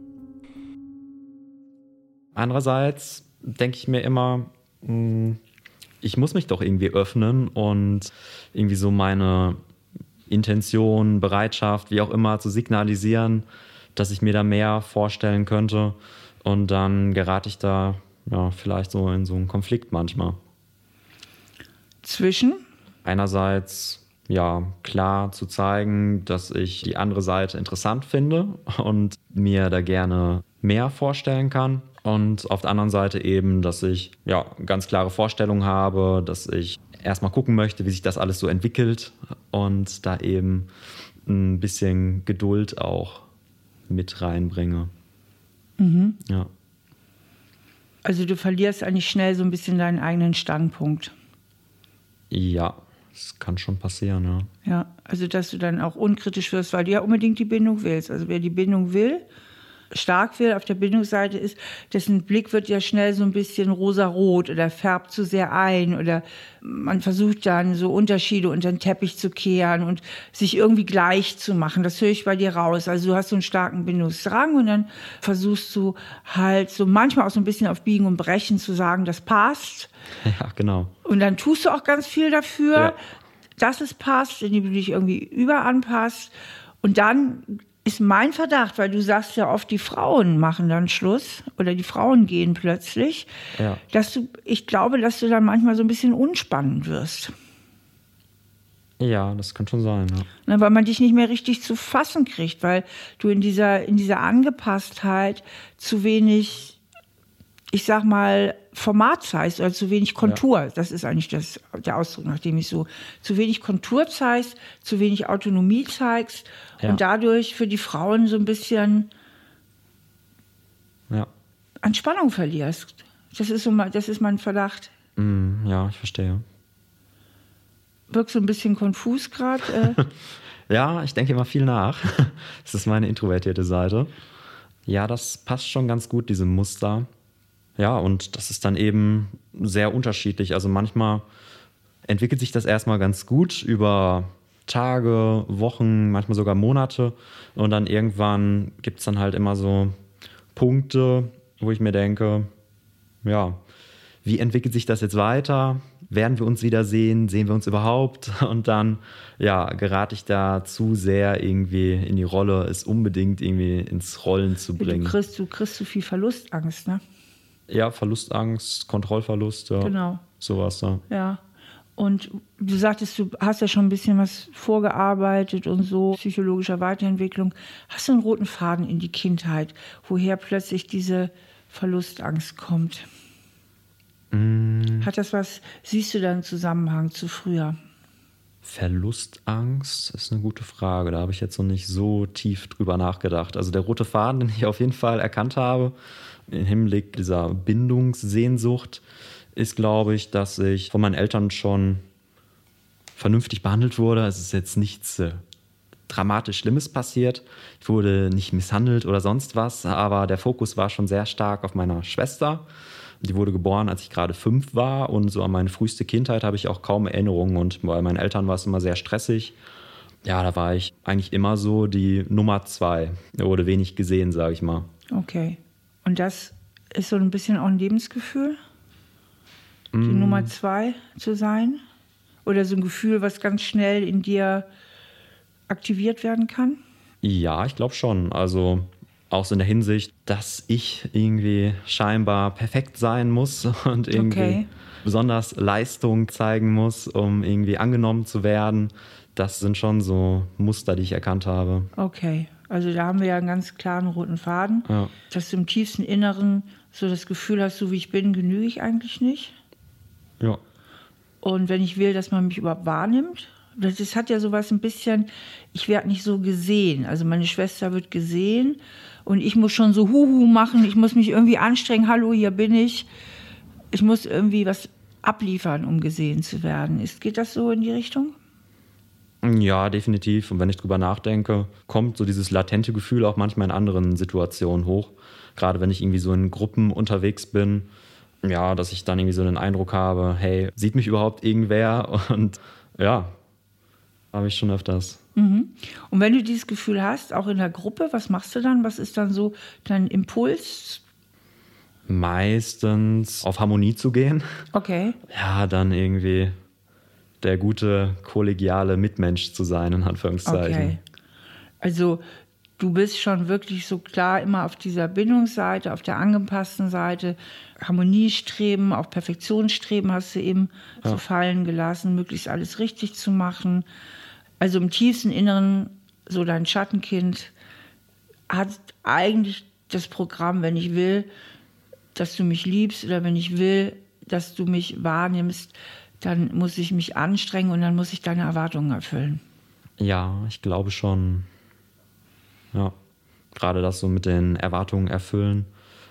Andererseits denke ich mir immer, mh, ich muss mich doch irgendwie öffnen und irgendwie so meine Intention, Bereitschaft, wie auch immer, zu signalisieren, dass ich mir da mehr vorstellen könnte. Und dann gerate ich da ja vielleicht so in so einen Konflikt manchmal. Zwischen? Einerseits ja klar zu zeigen, dass ich die andere Seite interessant finde und mir da gerne mehr vorstellen kann. Und auf der anderen Seite eben, dass ich ja ganz klare Vorstellungen habe, dass ich erstmal gucken möchte, wie sich das alles so entwickelt und da eben ein bisschen Geduld auch mit reinbringe. Mhm. Ja. Also du verlierst eigentlich schnell so ein bisschen deinen eigenen Standpunkt. Ja, das kann schon passieren, ja. Ja, also dass du dann auch unkritisch wirst, weil du ja unbedingt die Bindung willst. Also wer die Bindung will, stark will, auf der Bindungsseite ist, dessen Blick wird ja schnell so ein bisschen rosarot oder färbt zu sehr ein oder man versucht dann so Unterschiede unter den Teppich zu kehren und sich irgendwie gleich zu machen. Das höre ich bei dir raus. Also du hast so einen starken Bindungsdrang und dann versuchst du halt so manchmal auch so ein bisschen auf Biegen und Brechen zu sagen, das passt. Ja, genau. Und dann tust du auch ganz viel dafür, ja, dass es passt, indem du dich irgendwie überanpasst. Und dann ist mein Verdacht, weil du sagst ja oft, die Frauen machen dann Schluss oder die Frauen gehen plötzlich, ja, dass du, ich glaube, dass du dann manchmal so ein bisschen unspannend wirst. Ja, das kann schon sein, ja. Ne, weil man dich nicht mehr richtig zu fassen kriegt, weil du in dieser, in dieser Angepasstheit zu wenig, ich sag mal, Format zeigst oder zu wenig Kontur. Ja. Das ist eigentlich das, der Ausdruck, nach dem ich so, zu wenig Kontur zeigst, zu wenig Autonomie zeigst ja. und dadurch für die Frauen so ein bisschen ja. an Spannung verlierst. Das ist so, das ist mein Verdacht. Mm, ja, ich verstehe. Wirkst so ein bisschen konfus gerade? Äh? Ja, ich denke immer viel nach. Das ist meine introvertierte Seite. Ja, das passt schon ganz gut, diese Muster. Ja, und das ist dann eben sehr unterschiedlich. Also manchmal entwickelt sich das erstmal ganz gut über Tage, Wochen, manchmal sogar Monate. Und dann irgendwann gibt es dann halt immer so Punkte, wo ich mir denke, ja, wie entwickelt sich das jetzt weiter? Werden wir uns wiedersehen? Sehen wir uns überhaupt? Und dann, ja, gerate ich da zu sehr irgendwie in die Rolle, es unbedingt irgendwie ins Rollen zu bringen. Du kriegst, du kriegst zu viel Verlustangst, ne? Ja, Verlustangst, Kontrollverlust, ja. Genau. Sowas da. Ja. Und du sagtest, du hast ja schon ein bisschen was vorgearbeitet und so, psychologischer Weiterentwicklung. Hast du einen roten Faden in die Kindheit, woher plötzlich diese Verlustangst kommt? Mm. Hat das was, siehst du da einen Zusammenhang zu früher? Verlustangst ist eine gute Frage. Da habe ich jetzt noch nicht so tief drüber nachgedacht. Also der rote Faden, den ich auf jeden Fall erkannt habe, im Hinblick dieser Bindungssehnsucht, ist, glaube ich, dass ich von meinen Eltern schon vernünftig behandelt wurde. Es ist jetzt nichts äh, dramatisch Schlimmes passiert. Ich wurde nicht misshandelt oder sonst was, aber der Fokus war schon sehr stark auf meiner Schwester. Die wurde geboren, als ich gerade fünf war, und so an meine früheste Kindheit habe ich auch kaum Erinnerungen, und bei meinen Eltern war es immer sehr stressig. Ja, da war ich eigentlich immer so die Nummer zwei. Da wurde wenig gesehen, sage ich mal. Okay. Und das ist so ein bisschen auch ein Lebensgefühl? Die Mm. Nummer zwei zu sein? Oder so ein Gefühl, was ganz schnell in dir aktiviert werden kann? Ja, ich glaube schon. Also auch so in der Hinsicht, dass ich irgendwie scheinbar perfekt sein muss und irgendwie okay. besonders Leistung zeigen muss, um irgendwie angenommen zu werden. Das sind schon so Muster, die ich erkannt habe. Okay, also da haben wir ja einen ganz klaren roten Faden, ja. dass du im tiefsten Inneren so das Gefühl hast, so wie ich bin, genüge ich eigentlich nicht. Ja. Und wenn ich will, dass man mich überhaupt wahrnimmt, das hat ja sowas ein bisschen, ich werde nicht so gesehen. Also meine Schwester wird gesehen und ich muss schon so Huhu machen, ich muss mich irgendwie anstrengen, hallo, hier bin ich. Ich muss irgendwie was abliefern, um gesehen zu werden. Ist, geht das so in die Richtung? Ja, definitiv. Und wenn ich drüber nachdenke, kommt so dieses latente Gefühl auch manchmal in anderen Situationen hoch. Gerade wenn ich irgendwie so in Gruppen unterwegs bin, ja, dass ich dann irgendwie so den Eindruck habe, hey, sieht mich überhaupt irgendwer? Und ja, habe ich schon öfters. Mhm. Und wenn du dieses Gefühl hast, auch in der Gruppe, was machst du dann? Was ist dann so dein Impuls? Meistens auf Harmonie zu gehen. Okay. Ja, dann irgendwie der gute, kollegiale Mitmensch zu sein, in Anführungszeichen. Okay. Also du bist schon wirklich so klar immer auf dieser Bindungsseite, auf der angepassten Seite, Harmoniestreben, auch Perfektionsstreben hast du eben ja. so fallen gelassen, möglichst alles richtig zu machen. Also im tiefsten Inneren, so dein Schattenkind hat eigentlich das Programm, wenn ich will, dass du mich liebst, oder wenn ich will, dass du mich wahrnimmst, dann muss ich mich anstrengen und dann muss ich deine Erwartungen erfüllen. Ja, ich glaube schon. Ja, gerade das so mit den Erwartungen erfüllen.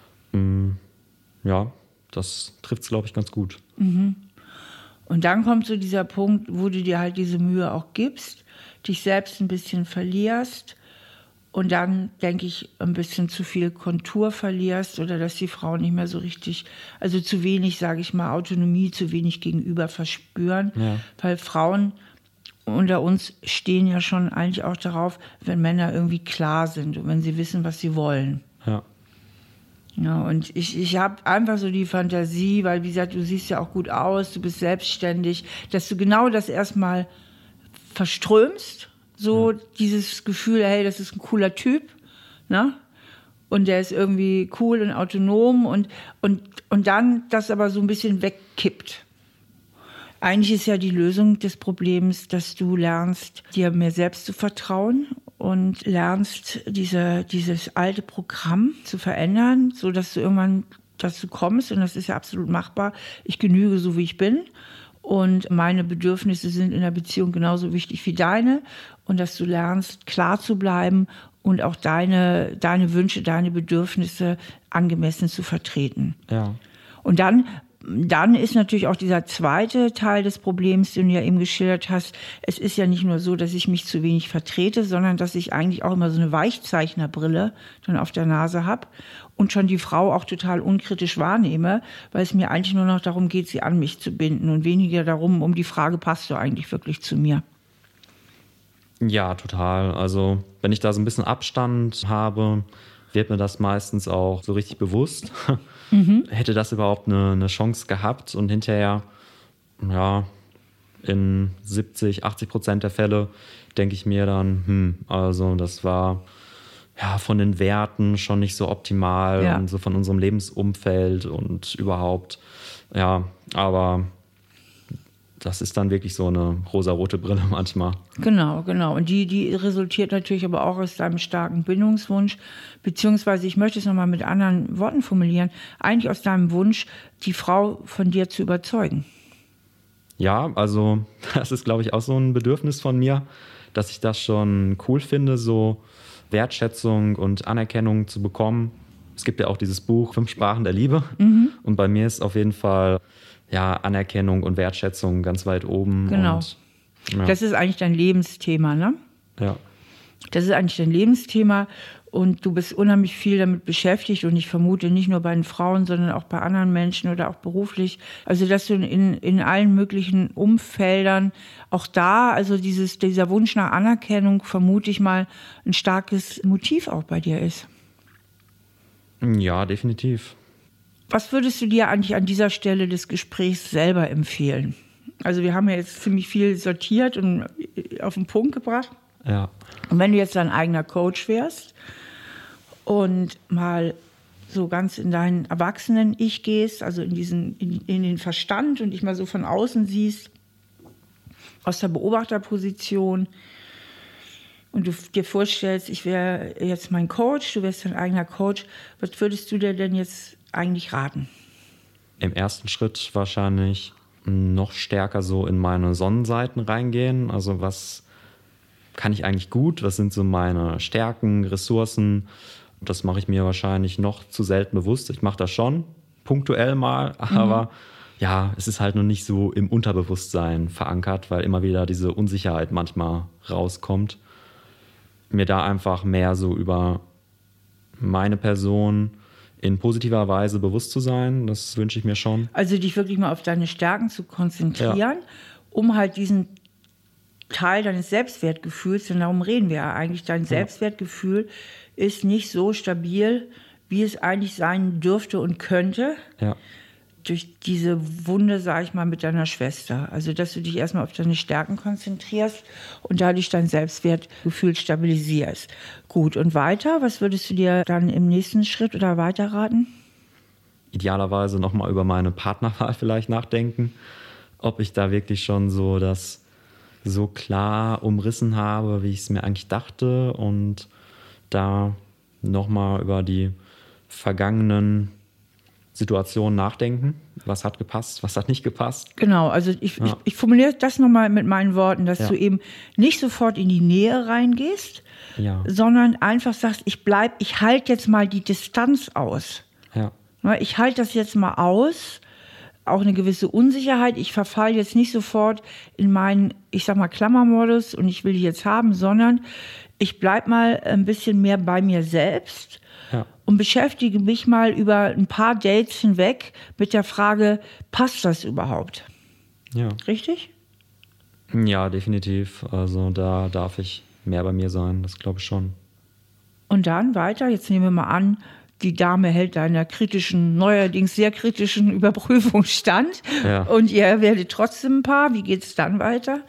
Ja, das trifft es, glaube ich, ganz gut. Mhm. Und dann kommt so dieser Punkt, wo du dir halt diese Mühe auch gibst, dich selbst ein bisschen verlierst und dann, denke ich, ein bisschen zu viel Kontur verlierst oder dass die Frauen nicht mehr so richtig, also zu wenig, sage ich mal, Autonomie, zu wenig gegenüber verspüren, ja. weil Frauen unter uns stehen ja schon eigentlich auch darauf, wenn Männer irgendwie klar sind und wenn sie wissen, was sie wollen. Ja. Ja, und ich, ich habe einfach so die Fantasie, weil, wie gesagt, du siehst ja auch gut aus, du bist selbstständig, dass du genau das erstmal verströmst, so ja. dieses Gefühl, hey, das ist ein cooler Typ, ne? Und der ist irgendwie cool und autonom und, und, und dann das aber so ein bisschen wegkippt. Eigentlich ist ja die Lösung des Problems, dass du lernst, dir mehr selbst zu vertrauen und lernst, diese, dieses alte Programm zu verändern, sodass du irgendwann dazu kommst, und das ist ja absolut machbar, ich genüge so, wie ich bin. Und meine Bedürfnisse sind in der Beziehung genauso wichtig wie deine. Und dass du lernst, klar zu bleiben und auch deine, deine Wünsche, deine Bedürfnisse angemessen zu vertreten. Ja. Und dann, dann ist natürlich auch dieser zweite Teil des Problems, den du ja eben geschildert hast. Es ist ja nicht nur so, dass ich mich zu wenig vertrete, sondern dass ich eigentlich auch immer so eine Weichzeichnerbrille dann auf der Nase habe und schon die Frau auch total unkritisch wahrnehme, weil es mir eigentlich nur noch darum geht, sie an mich zu binden und weniger darum, um die Frage, passt du eigentlich wirklich zu mir? Ja, total. Also wenn ich da so ein bisschen Abstand habe, wird mir das meistens auch so richtig bewusst. Mhm. Hätte das überhaupt eine, eine Chance gehabt und hinterher, ja, in siebzig, achtzig Prozent der Fälle denke ich mir dann, hm, also das war ja von den Werten schon nicht so optimal ja. und so von unserem Lebensumfeld und überhaupt, ja, aber das ist dann wirklich so eine rosarote Brille manchmal. Genau, genau. Und die, die resultiert natürlich aber auch aus deinem starken Bindungswunsch, beziehungsweise, ich möchte es nochmal mit anderen Worten formulieren, eigentlich aus deinem Wunsch, die Frau von dir zu überzeugen. Ja, also das ist, glaube ich, auch so ein Bedürfnis von mir, dass ich das schon cool finde, so Wertschätzung und Anerkennung zu bekommen. Es gibt ja auch dieses Buch Fünf Sprachen der Liebe. Mhm. Und bei mir ist auf jeden Fall ja, Anerkennung und Wertschätzung ganz weit oben. Genau. Und, ja. Das ist eigentlich dein Lebensthema, ne? Ja. Das ist eigentlich dein Lebensthema und du bist unheimlich viel damit beschäftigt und ich vermute nicht nur bei den Frauen, sondern auch bei anderen Menschen oder auch beruflich. Also, dass du in, in allen möglichen Umfeldern auch da, also dieses, dieser Wunsch nach Anerkennung, vermute ich mal, ein starkes Motiv auch bei dir ist. Ja, definitiv. Was würdest du dir eigentlich an dieser Stelle des Gesprächs selber empfehlen? Also wir haben ja jetzt ziemlich viel sortiert und auf den Punkt gebracht. Ja. Und wenn du jetzt dein eigener Coach wärst und mal so ganz in deinen Erwachsenen-Ich gehst, also in, diesen, in, in den Verstand und dich mal so von außen siehst, aus der Beobachterposition und du dir vorstellst, ich wäre jetzt mein Coach, du wärst dein eigener Coach, was würdest du dir denn jetzt eigentlich raten? Im ersten Schritt wahrscheinlich noch stärker so in meine Sonnenseiten reingehen. Also was kann ich eigentlich gut? Was sind so meine Stärken, Ressourcen? Das mache ich mir wahrscheinlich noch zu selten bewusst. Ich mache das schon punktuell mal, aber mhm. ja, es ist halt noch nicht so im Unterbewusstsein verankert, weil immer wieder diese Unsicherheit manchmal rauskommt. Mir da einfach mehr so über meine Person in positiver Weise bewusst zu sein, das wünsche ich mir schon. Also dich wirklich mal auf deine Stärken zu konzentrieren, ja. um halt diesen Teil deines Selbstwertgefühls, denn darum reden wir ja eigentlich, dein ja. Selbstwertgefühl ist nicht so stabil, wie es eigentlich sein dürfte und könnte. Ja. Durch diese Wunde, sage ich mal, mit deiner Schwester. Also, dass du dich erstmal auf deine Stärken konzentrierst und dadurch dein Selbstwertgefühl stabilisierst. Gut, und weiter? Was würdest du dir dann im nächsten Schritt oder weiter raten? Idealerweise nochmal über meine Partnerwahl vielleicht nachdenken. Ob ich da wirklich schon so das so klar umrissen habe, wie ich es mir eigentlich dachte. Und da nochmal über die vergangenen Situation nachdenken. Was hat gepasst, was hat nicht gepasst? Genau, also ich, ja. ich, ich formuliere das nochmal mit meinen Worten, dass ja. du eben nicht sofort in die Nähe reingehst, ja. sondern einfach sagst, ich bleib, ich halte jetzt mal die Distanz aus. Ja. Ich halte das jetzt mal aus, auch eine gewisse Unsicherheit. Ich verfalle jetzt nicht sofort in meinen, ich sag mal, Klammermodus und ich will die jetzt haben, sondern ich bleib mal ein bisschen mehr bei mir selbst. Ja. Und beschäftige mich mal über ein paar Dates hinweg mit der Frage, passt das überhaupt? Ja. Richtig? Ja, definitiv. Also da darf ich mehr bei mir sein, das glaube ich schon. Und dann weiter, jetzt nehmen wir mal an, die Dame hält deiner kritischen, neuerdings sehr kritischen Überprüfung stand ja. und ihr werdet trotzdem ein Paar. Wie geht es dann weiter?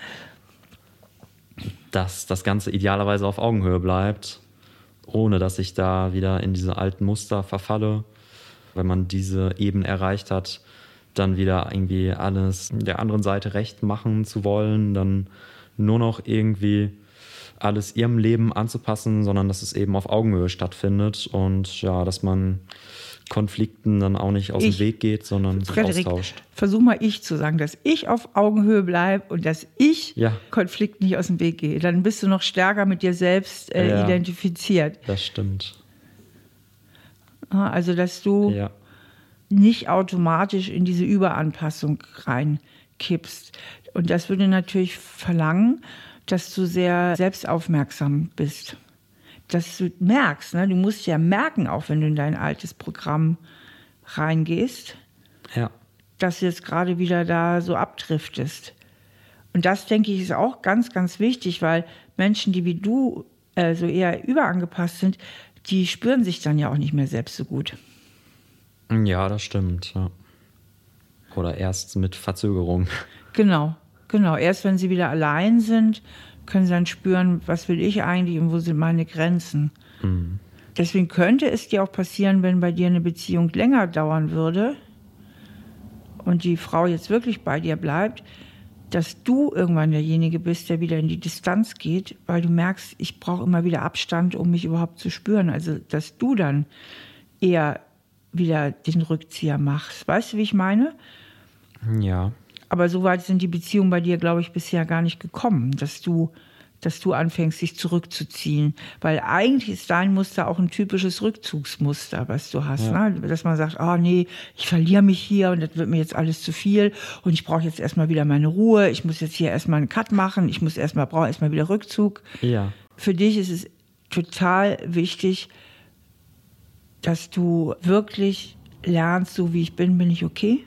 Dass das Ganze idealerweise auf Augenhöhe bleibt, ohne dass ich da wieder in diese alten Muster verfalle. Wenn man diese Ebene erreicht hat, dann wieder irgendwie alles der anderen Seite recht machen zu wollen, dann nur noch irgendwie alles ihrem Leben anzupassen, sondern dass es eben auf Augenhöhe stattfindet und ja, dass man Konflikten dann auch nicht aus Ich, dem Weg geht, sondern sich Frederik, austauscht. Versuch mal ich zu sagen, dass ich auf Augenhöhe bleibe und dass ich Ja. Konflikten nicht aus dem Weg gehe. Dann bist du noch stärker mit dir selbst äh, Ja. identifiziert. Das stimmt. Also, dass du Ja. nicht automatisch in diese Überanpassung reinkippst. Und das würde natürlich verlangen, dass du sehr selbstaufmerksam bist. Dass du merkst, ne? Du musst ja merken, auch wenn du in dein altes Programm reingehst, Ja. dass du jetzt gerade wieder da so abdriftest. Und das, denke ich, ist auch ganz, ganz wichtig, weil Menschen, die wie du äh, so eher überangepasst sind, die spüren sich dann ja auch nicht mehr selbst so gut. Ja, das stimmt. Ja. Oder erst mit Verzögerung. Genau, genau. Erst wenn sie wieder allein sind, können sie dann spüren, was will ich eigentlich und wo sind meine Grenzen. Mhm. Deswegen könnte es dir auch passieren, wenn bei dir eine Beziehung länger dauern würde und die Frau jetzt wirklich bei dir bleibt, dass du irgendwann derjenige bist, der wieder in die Distanz geht, weil du merkst, ich brauche immer wieder Abstand, um mich überhaupt zu spüren. Also, dass du dann eher wieder den Rückzieher machst. Weißt du, wie ich meine? Ja. Aber so weit sind die Beziehungen bei dir, glaube ich, bisher gar nicht gekommen, dass du, dass du anfängst, dich zurückzuziehen. Weil eigentlich ist dein Muster auch ein typisches Rückzugsmuster, was du hast. Ja. Ne? Dass man sagt, oh nee, ich verliere mich hier und das wird mir jetzt alles zu viel und ich brauche jetzt erstmal wieder meine Ruhe, ich muss jetzt hier erstmal einen Cut machen, ich muss erstmal, brauche erstmal wieder Rückzug. Ja. Für dich ist es total wichtig, dass du wirklich lernst, so wie ich bin, bin ich okay.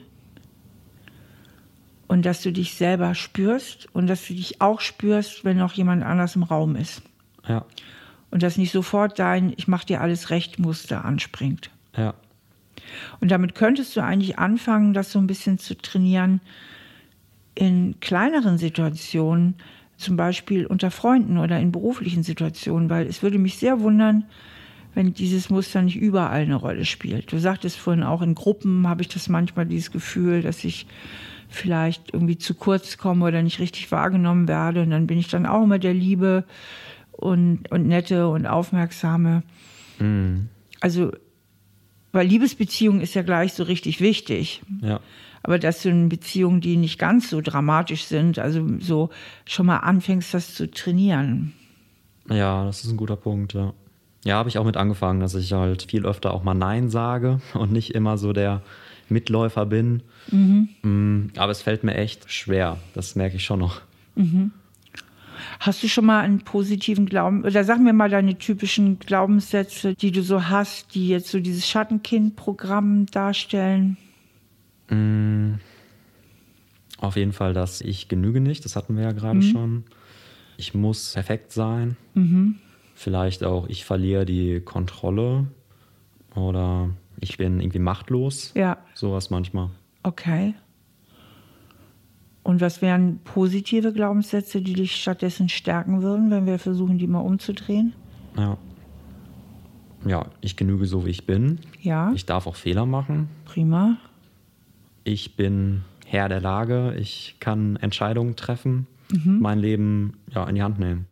Und dass du dich selber spürst und dass du dich auch spürst, wenn noch jemand anders im Raum ist. Ja. Und dass nicht sofort dein Ich mach dir alles recht Muster anspringt. Ja. Und damit könntest du eigentlich anfangen, das so ein bisschen zu trainieren in kleineren Situationen, zum Beispiel unter Freunden oder in beruflichen Situationen, weil es würde mich sehr wundern, wenn dieses Muster nicht überall eine Rolle spielt. Du sagtest vorhin auch, in Gruppen habe ich das manchmal dieses Gefühl, dass ich vielleicht irgendwie zu kurz komme oder nicht richtig wahrgenommen werde. Und dann bin ich dann auch immer der Liebe und, und Nette und Aufmerksame. Mhm. Also, weil Liebesbeziehung ist ja gleich so richtig wichtig. Ja. Aber dass du in Beziehungen, die nicht ganz so dramatisch sind, also so schon mal anfängst, das zu trainieren. Ja, das ist ein guter Punkt, ja. Ja, habe ich auch mit angefangen, dass ich halt viel öfter auch mal Nein sage und nicht immer so der Mitläufer bin. Mhm. Aber es fällt mir echt schwer, das merke ich schon noch. Mhm. Hast du schon mal einen positiven Glauben, oder sag mir mal deine typischen Glaubenssätze, die du so hast, die jetzt so dieses Schattenkind-Programm darstellen? Mhm. Auf jeden Fall, dass ich genüge nicht, das hatten wir ja gerade mhm. schon. Ich muss perfekt sein. Mhm. Vielleicht auch, ich verliere die Kontrolle oder ich bin irgendwie machtlos. Ja. Sowas manchmal. Okay. Und was wären positive Glaubenssätze, die dich stattdessen stärken würden, wenn wir versuchen, die mal umzudrehen? Ja. Ja, ich genüge so, wie ich bin. Ja. Ich darf auch Fehler machen. Prima. Ich bin Herr der Lage. Ich kann Entscheidungen treffen, mhm. mein Leben ja, in die Hand nehmen.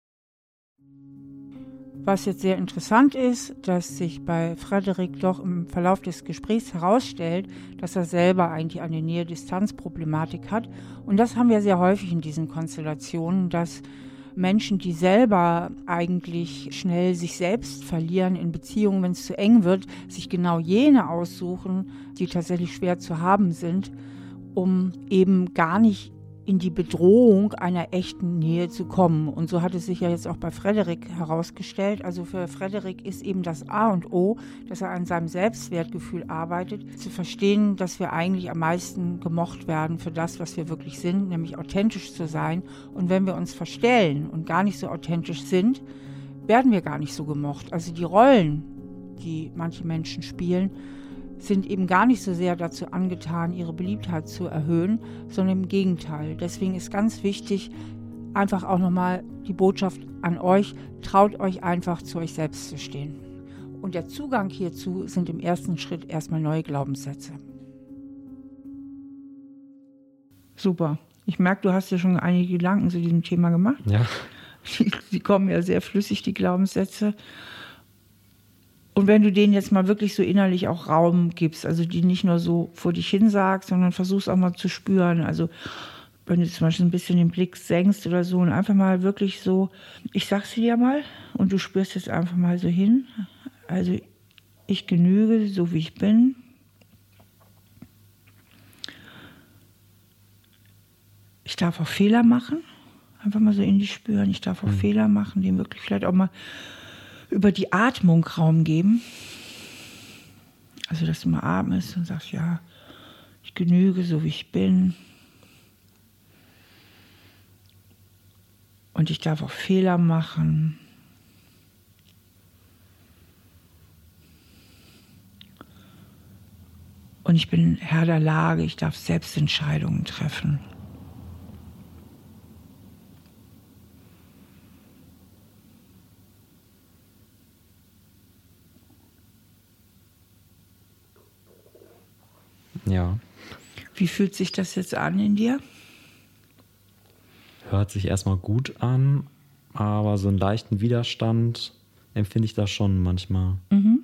Was jetzt sehr interessant ist, dass sich bei Frederik doch im Verlauf des Gesprächs herausstellt, dass er selber eigentlich eine Nähe-Distanz-Problematik hat. Und das haben wir sehr häufig in diesen Konstellationen, dass Menschen, die selber eigentlich schnell sich selbst verlieren in Beziehungen, wenn es zu eng wird, sich genau jene aussuchen, die tatsächlich schwer zu haben sind, um eben gar nicht in die Bedrohung einer echten Nähe zu kommen. Und so hat es sich ja jetzt auch bei Frederik herausgestellt. Also für Frederik ist eben das A und O, dass er an seinem Selbstwertgefühl arbeitet, zu verstehen, dass wir eigentlich am meisten gemocht werden für das, was wir wirklich sind, nämlich authentisch zu sein. Und wenn wir uns verstellen und gar nicht so authentisch sind, werden wir gar nicht so gemocht. Also die Rollen, die manche Menschen spielen, sind eben gar nicht so sehr dazu angetan, ihre Beliebtheit zu erhöhen, sondern im Gegenteil. Deswegen ist ganz wichtig, einfach auch nochmal die Botschaft an euch, traut euch einfach zu euch selbst zu stehen. Und der Zugang hierzu sind im ersten Schritt erstmal neue Glaubenssätze. Super. Ich merke, du hast ja schon einige Gedanken zu diesem Thema gemacht. Ja. Die, die kommen ja sehr flüssig, die Glaubenssätze. Und wenn du denen jetzt mal wirklich so innerlich auch Raum gibst, also die nicht nur so vor dich hin sagst, sondern versuchst auch mal zu spüren, also wenn du zum Beispiel ein bisschen den Blick senkst oder so und einfach mal wirklich so, ich sag's dir mal und du spürst jetzt einfach mal so hin, also ich genüge, so wie ich bin. Ich darf auch Fehler machen, einfach mal so in dich spüren, ich darf auch mhm. Fehler machen, dem wirklich vielleicht auch mal über die Atmung Raum geben. Also, dass du mal atmest und sagst, ja, ich genüge, so wie ich bin. Und ich darf auch Fehler machen. Und ich bin Herr der Lage, ich darf selbst Entscheidungen treffen. Ja. Wie fühlt sich das jetzt an in dir? Hört sich erstmal gut an, aber so einen leichten Widerstand empfinde ich da schon manchmal. Mhm.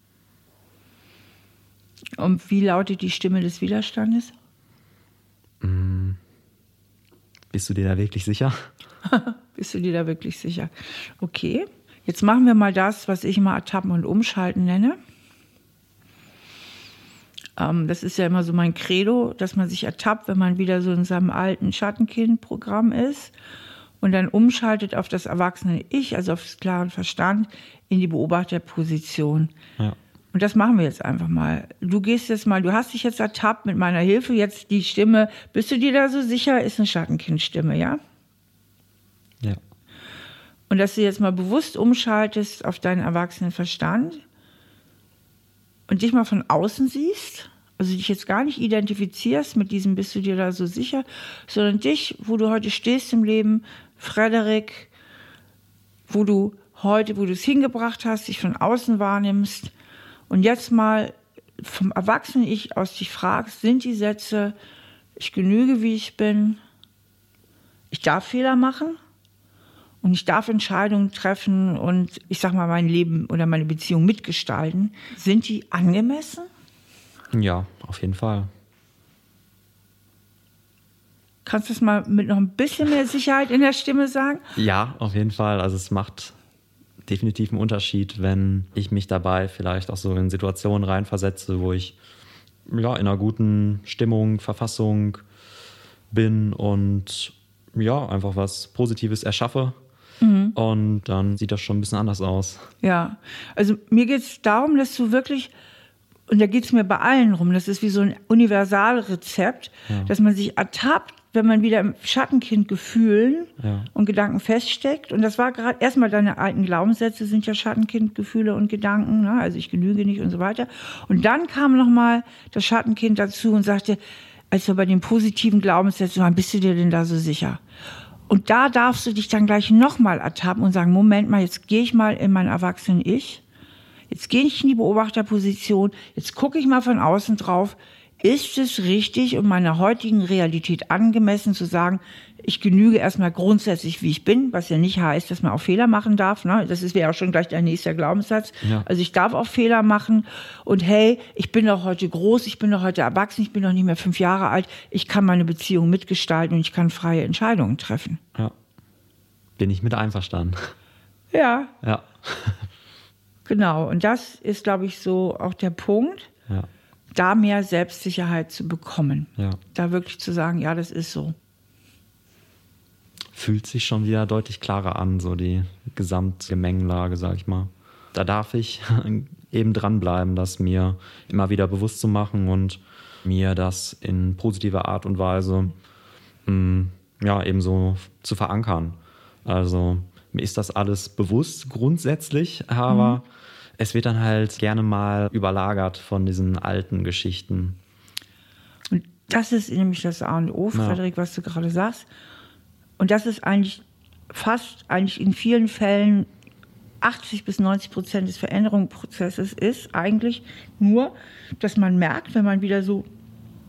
Und wie lautet die Stimme des Widerstandes? Mhm. Bist du dir da wirklich sicher? Bist du dir da wirklich sicher? Okay, jetzt machen wir mal das, was ich immer Ertappen und Umschalten nenne. Das ist ja immer so mein Credo, dass man sich ertappt, wenn man wieder so in seinem alten Schattenkind-Programm ist und dann umschaltet auf das erwachsene Ich, also auf das klaren Verstand, in die Beobachterposition. Ja. Und das machen wir jetzt einfach mal. Du gehst jetzt mal, du hast dich jetzt ertappt mit meiner Hilfe, jetzt die Stimme, bist du dir da so sicher, ist eine Schattenkind-Stimme, ja? Ja. Und dass du jetzt mal bewusst umschaltest auf deinen erwachsenen Verstand und dich mal von außen siehst, also dich jetzt gar nicht identifizierst mit diesem, bist du dir da so sicher, sondern dich, wo du heute stehst im Leben, Frederik, wo du heute, wo du es hingebracht hast, dich von außen wahrnimmst und jetzt mal vom erwachsenen Ich aus dich fragst, sind die Sätze, ich genüge, wie ich bin, ich darf Fehler machen und ich darf Entscheidungen treffen und ich sag mal, mein Leben oder meine Beziehung mitgestalten. Sind die angemessen? Ja, auf jeden Fall. Kannst du das mal mit noch ein bisschen mehr Sicherheit in der Stimme sagen? Ja, auf jeden Fall. Also es macht definitiv einen Unterschied, wenn ich mich dabei vielleicht auch so in Situationen reinversetze, wo ich ja, in einer guten Stimmung, Verfassung bin und ja, einfach was Positives erschaffe. Mhm. Und dann sieht das schon ein bisschen anders aus. Ja, also mir geht es darum, dass du wirklich, und da geht es mir bei allen rum, das ist wie so ein Universalrezept, ja. dass man sich ertappt, wenn man wieder im Schattenkind-Gefühlen ja. und Gedanken feststeckt. Und das war gerade, erstmal deine alten Glaubenssätze sind ja Schattenkind-Gefühle und Gedanken, ne? Also ich genüge nicht und so weiter. Und dann kam nochmal das Schattenkind dazu und sagte, als wir bei den positiven Glaubenssätzen waren, bist du dir denn da so sicher? Und da darfst du dich dann gleich nochmal ertappen und sagen, Moment mal, jetzt gehe ich mal in mein erwachsenen Ich, jetzt gehe ich in die Beobachterposition, jetzt gucke ich mal von außen drauf, ist es richtig und meiner heutigen Realität angemessen zu sagen, ich genüge erstmal grundsätzlich, wie ich bin, was ja nicht heißt, dass man auch Fehler machen darf. Ne? Das wäre auch schon gleich dein nächster Glaubenssatz. Ja. Also ich darf auch Fehler machen und hey, ich bin doch heute groß, ich bin doch heute erwachsen, ich bin doch nicht mehr fünf Jahre alt, ich kann meine Beziehung mitgestalten und ich kann freie Entscheidungen treffen. Ja, bin ich mit einverstanden. Ja. Ja. Genau, und das ist, glaube ich, so auch der Punkt, ja. da mehr Selbstsicherheit zu bekommen. Ja. Da wirklich zu sagen, ja, das ist so. Fühlt sich schon wieder deutlich klarer an, so die Gesamtgemengelage, sag ich mal. Da darf ich eben dranbleiben, das mir immer wieder bewusst zu machen und mir das in positiver Art und Weise mh, ja, eben so zu verankern. Also mir ist das alles bewusst grundsätzlich, aber mhm. es wird dann halt gerne mal überlagert von diesen alten Geschichten. Und das ist nämlich das A und O, Frederik, ja. was du gerade sagst. Und das ist eigentlich fast, eigentlich in vielen Fällen achtzig bis neunzig Prozent des Veränderungsprozesses ist eigentlich nur, dass man merkt, wenn man wieder so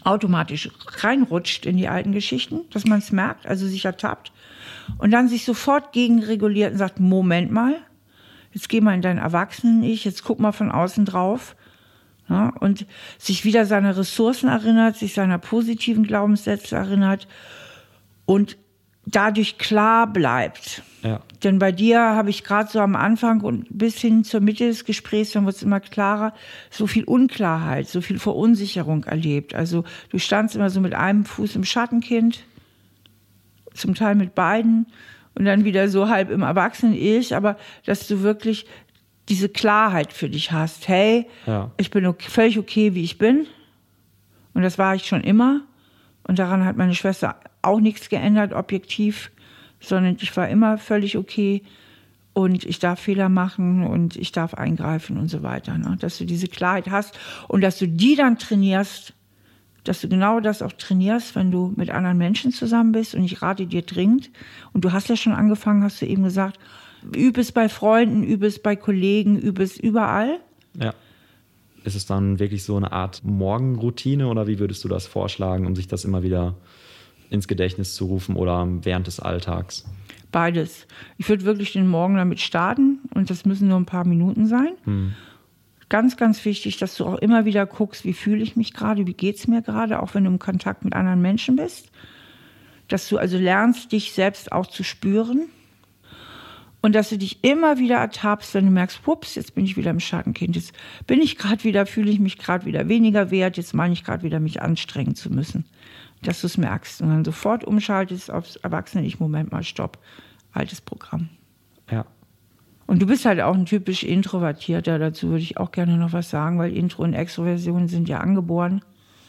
automatisch reinrutscht in die alten Geschichten, dass man es merkt, also sich ertappt und dann sich sofort gegenreguliert und sagt, Moment mal, jetzt geh mal in dein Erwachsenen-Ich, jetzt guck mal von außen drauf, ja, und sich wieder seiner Ressourcen erinnert, sich seiner positiven Glaubenssätze erinnert und dadurch klar bleibt. Ja. Denn bei dir habe ich gerade so am Anfang und bis hin zur Mitte des Gesprächs, dann wird es immer klarer, so viel Unklarheit, so viel Verunsicherung erlebt. Also du standst immer so mit einem Fuß im Schattenkind, zum Teil mit beiden und dann wieder so halb im Erwachsenen-Ich, aber dass du wirklich diese Klarheit für dich hast. Hey, ja. ich bin okay, völlig okay, wie ich bin. Und das war ich schon immer. Und daran hat meine Schwester auch nichts geändert, objektiv, sondern ich war immer völlig okay und ich darf Fehler machen und ich darf eingreifen und so weiter. Ne? Dass du diese Klarheit hast und dass du die dann trainierst, dass du genau das auch trainierst, wenn du mit anderen Menschen zusammen bist. Und ich rate dir dringend, und du hast ja schon angefangen, hast du eben gesagt, übe es bei Freunden, übe es bei Kollegen, übe es überall. Ja. Ist es dann wirklich so eine Art Morgenroutine oder wie würdest du das vorschlagen, um sich das immer wieder ins Gedächtnis zu rufen oder während des Alltags? Beides. Ich würde wirklich den Morgen damit starten und das müssen nur ein paar Minuten sein. Hm. Ganz, ganz wichtig, dass du auch immer wieder guckst, wie fühle ich mich gerade, wie geht es mir gerade, auch wenn du im Kontakt mit anderen Menschen bist. Dass du also lernst, dich selbst auch zu spüren. Und dass du dich immer wieder ertappst, wenn du merkst, ups, jetzt bin ich wieder im Schattenkind, jetzt bin ich gerade wieder, fühle ich mich gerade wieder weniger wert, jetzt meine ich gerade wieder, mich anstrengen zu müssen. Dass du es merkst und dann sofort umschaltest aufs Erwachsene-Ich, Moment mal, stopp, altes Programm. Ja. Und du bist halt auch ein typisch Introvertierter, dazu würde ich auch gerne noch was sagen, weil Intro- und Extroversion sind ja angeboren.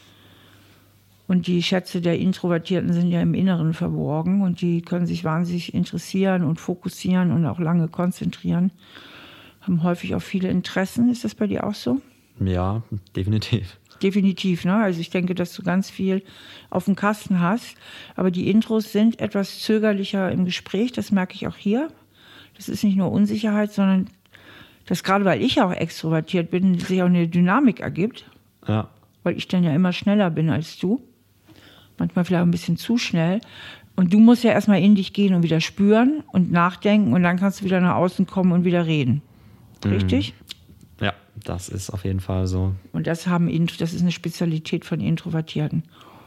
Und die Schätze der Introvertierten sind ja im Inneren verborgen und die können sich wahnsinnig interessieren und fokussieren und auch lange konzentrieren. Haben häufig auch viele Interessen. Ist das bei dir auch so? Ja, definitiv. Definitiv, ne? Also ich denke, dass du ganz viel auf dem Kasten hast. Aber die Intros sind etwas zögerlicher im Gespräch. Das merke ich auch hier. Das ist nicht nur Unsicherheit, sondern dass gerade weil ich auch extrovertiert bin, sich auch eine Dynamik ergibt. Ja. Weil ich dann ja immer schneller bin als du. Manchmal vielleicht ein bisschen zu schnell. Und du musst ja erstmal in dich gehen und wieder spüren und nachdenken und dann kannst du wieder nach außen kommen und wieder reden. Richtig? Ja, das ist auf jeden Fall so. Und das haben das ist eine Spezialität von Introvertierten.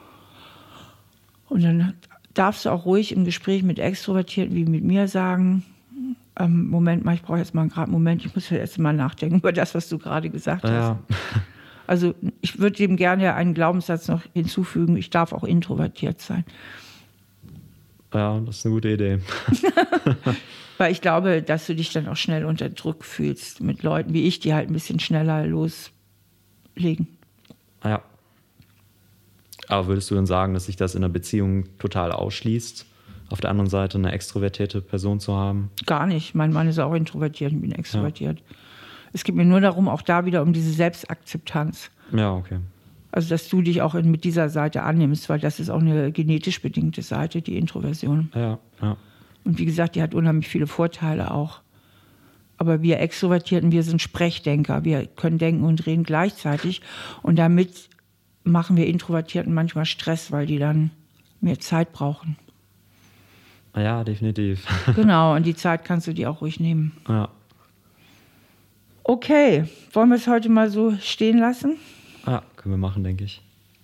Und dann darfst du auch ruhig im Gespräch mit Extrovertierten wie mit mir sagen, ähm, Moment mal, ich brauche jetzt mal gerade einen Moment, ich muss jetzt mal nachdenken über das, was du gerade gesagt ja. hast. Also ich würde dem gerne einen Glaubenssatz noch hinzufügen, ich darf auch introvertiert sein. Ja, das ist eine gute Idee. Weil ich glaube, dass du dich dann auch schnell unter Druck fühlst mit Leuten wie ich, die halt ein bisschen schneller loslegen. Ja. Aber würdest du denn sagen, dass sich das in einer Beziehung total ausschließt, auf der anderen Seite eine extrovertierte Person zu haben? Gar nicht. Mein Mann ist auch introvertiert, ich bin extrovertiert. Ja. Es geht mir nur darum, auch da wieder um diese Selbstakzeptanz. Ja, okay. Also, dass du dich auch in, mit dieser Seite annimmst, weil das ist auch eine genetisch bedingte Seite, die Introversion. Ja, ja. Und wie gesagt, die hat unheimlich viele Vorteile auch. Aber wir Extrovertierten, wir sind Sprechdenker. Wir können denken und reden gleichzeitig. Und damit machen wir Introvertierten manchmal Stress, weil die dann mehr Zeit brauchen. Ja, definitiv. Genau, und die Zeit kannst du dir auch ruhig nehmen. Ja. Okay, wollen wir es heute mal so stehen lassen? Ja, können wir machen, denke ich.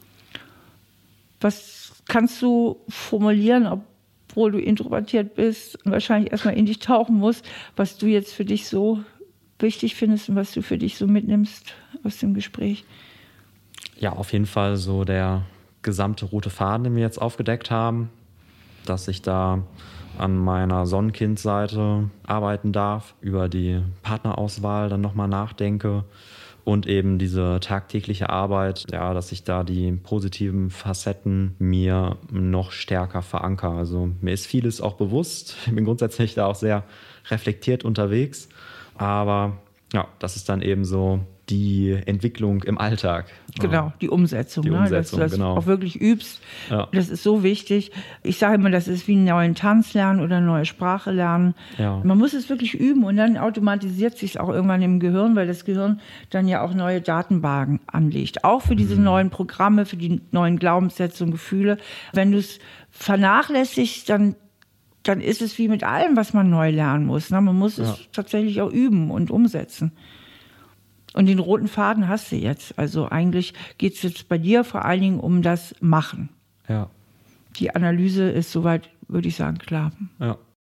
Was kannst du formulieren, obwohl du introvertiert bist und wahrscheinlich erstmal in dich tauchen musst, was du jetzt für dich so wichtig findest und was du für dich so mitnimmst aus dem Gespräch? Ja, auf jeden Fall so der gesamte rote Faden, den wir jetzt aufgedeckt haben, dass ich da an meiner Sonnenkindseite arbeiten darf, über die Partnerauswahl dann nochmal nachdenke und eben diese tagtägliche Arbeit, ja, dass ich da die positiven Facetten mir noch stärker verankere. Also mir ist vieles auch bewusst, ich bin grundsätzlich da auch sehr reflektiert unterwegs, aber ja, dass es dann eben so die Entwicklung im Alltag. Genau, die Umsetzung. Die ne? Umsetzung, dass du das genau. auch wirklich übst. Ja. Das ist so wichtig. Ich sage immer, das ist wie einen neuen Tanz lernen oder eine neue Sprache lernen. Ja. Man muss es wirklich üben und dann automatisiert sich es auch irgendwann im Gehirn, weil das Gehirn dann ja auch neue Datenbanken anlegt. Auch für diese mhm. neuen Programme, für die neuen Glaubenssätze und Gefühle. Wenn du es vernachlässigst, dann dann ist es wie mit allem, was man neu lernen muss. Ne? Man muss ja. es tatsächlich auch üben und umsetzen. Und den roten Faden hast du jetzt. Also eigentlich geht es jetzt bei dir vor allen Dingen um das Machen. Ja. Die Analyse ist soweit, würde ich sagen, klar. Ja.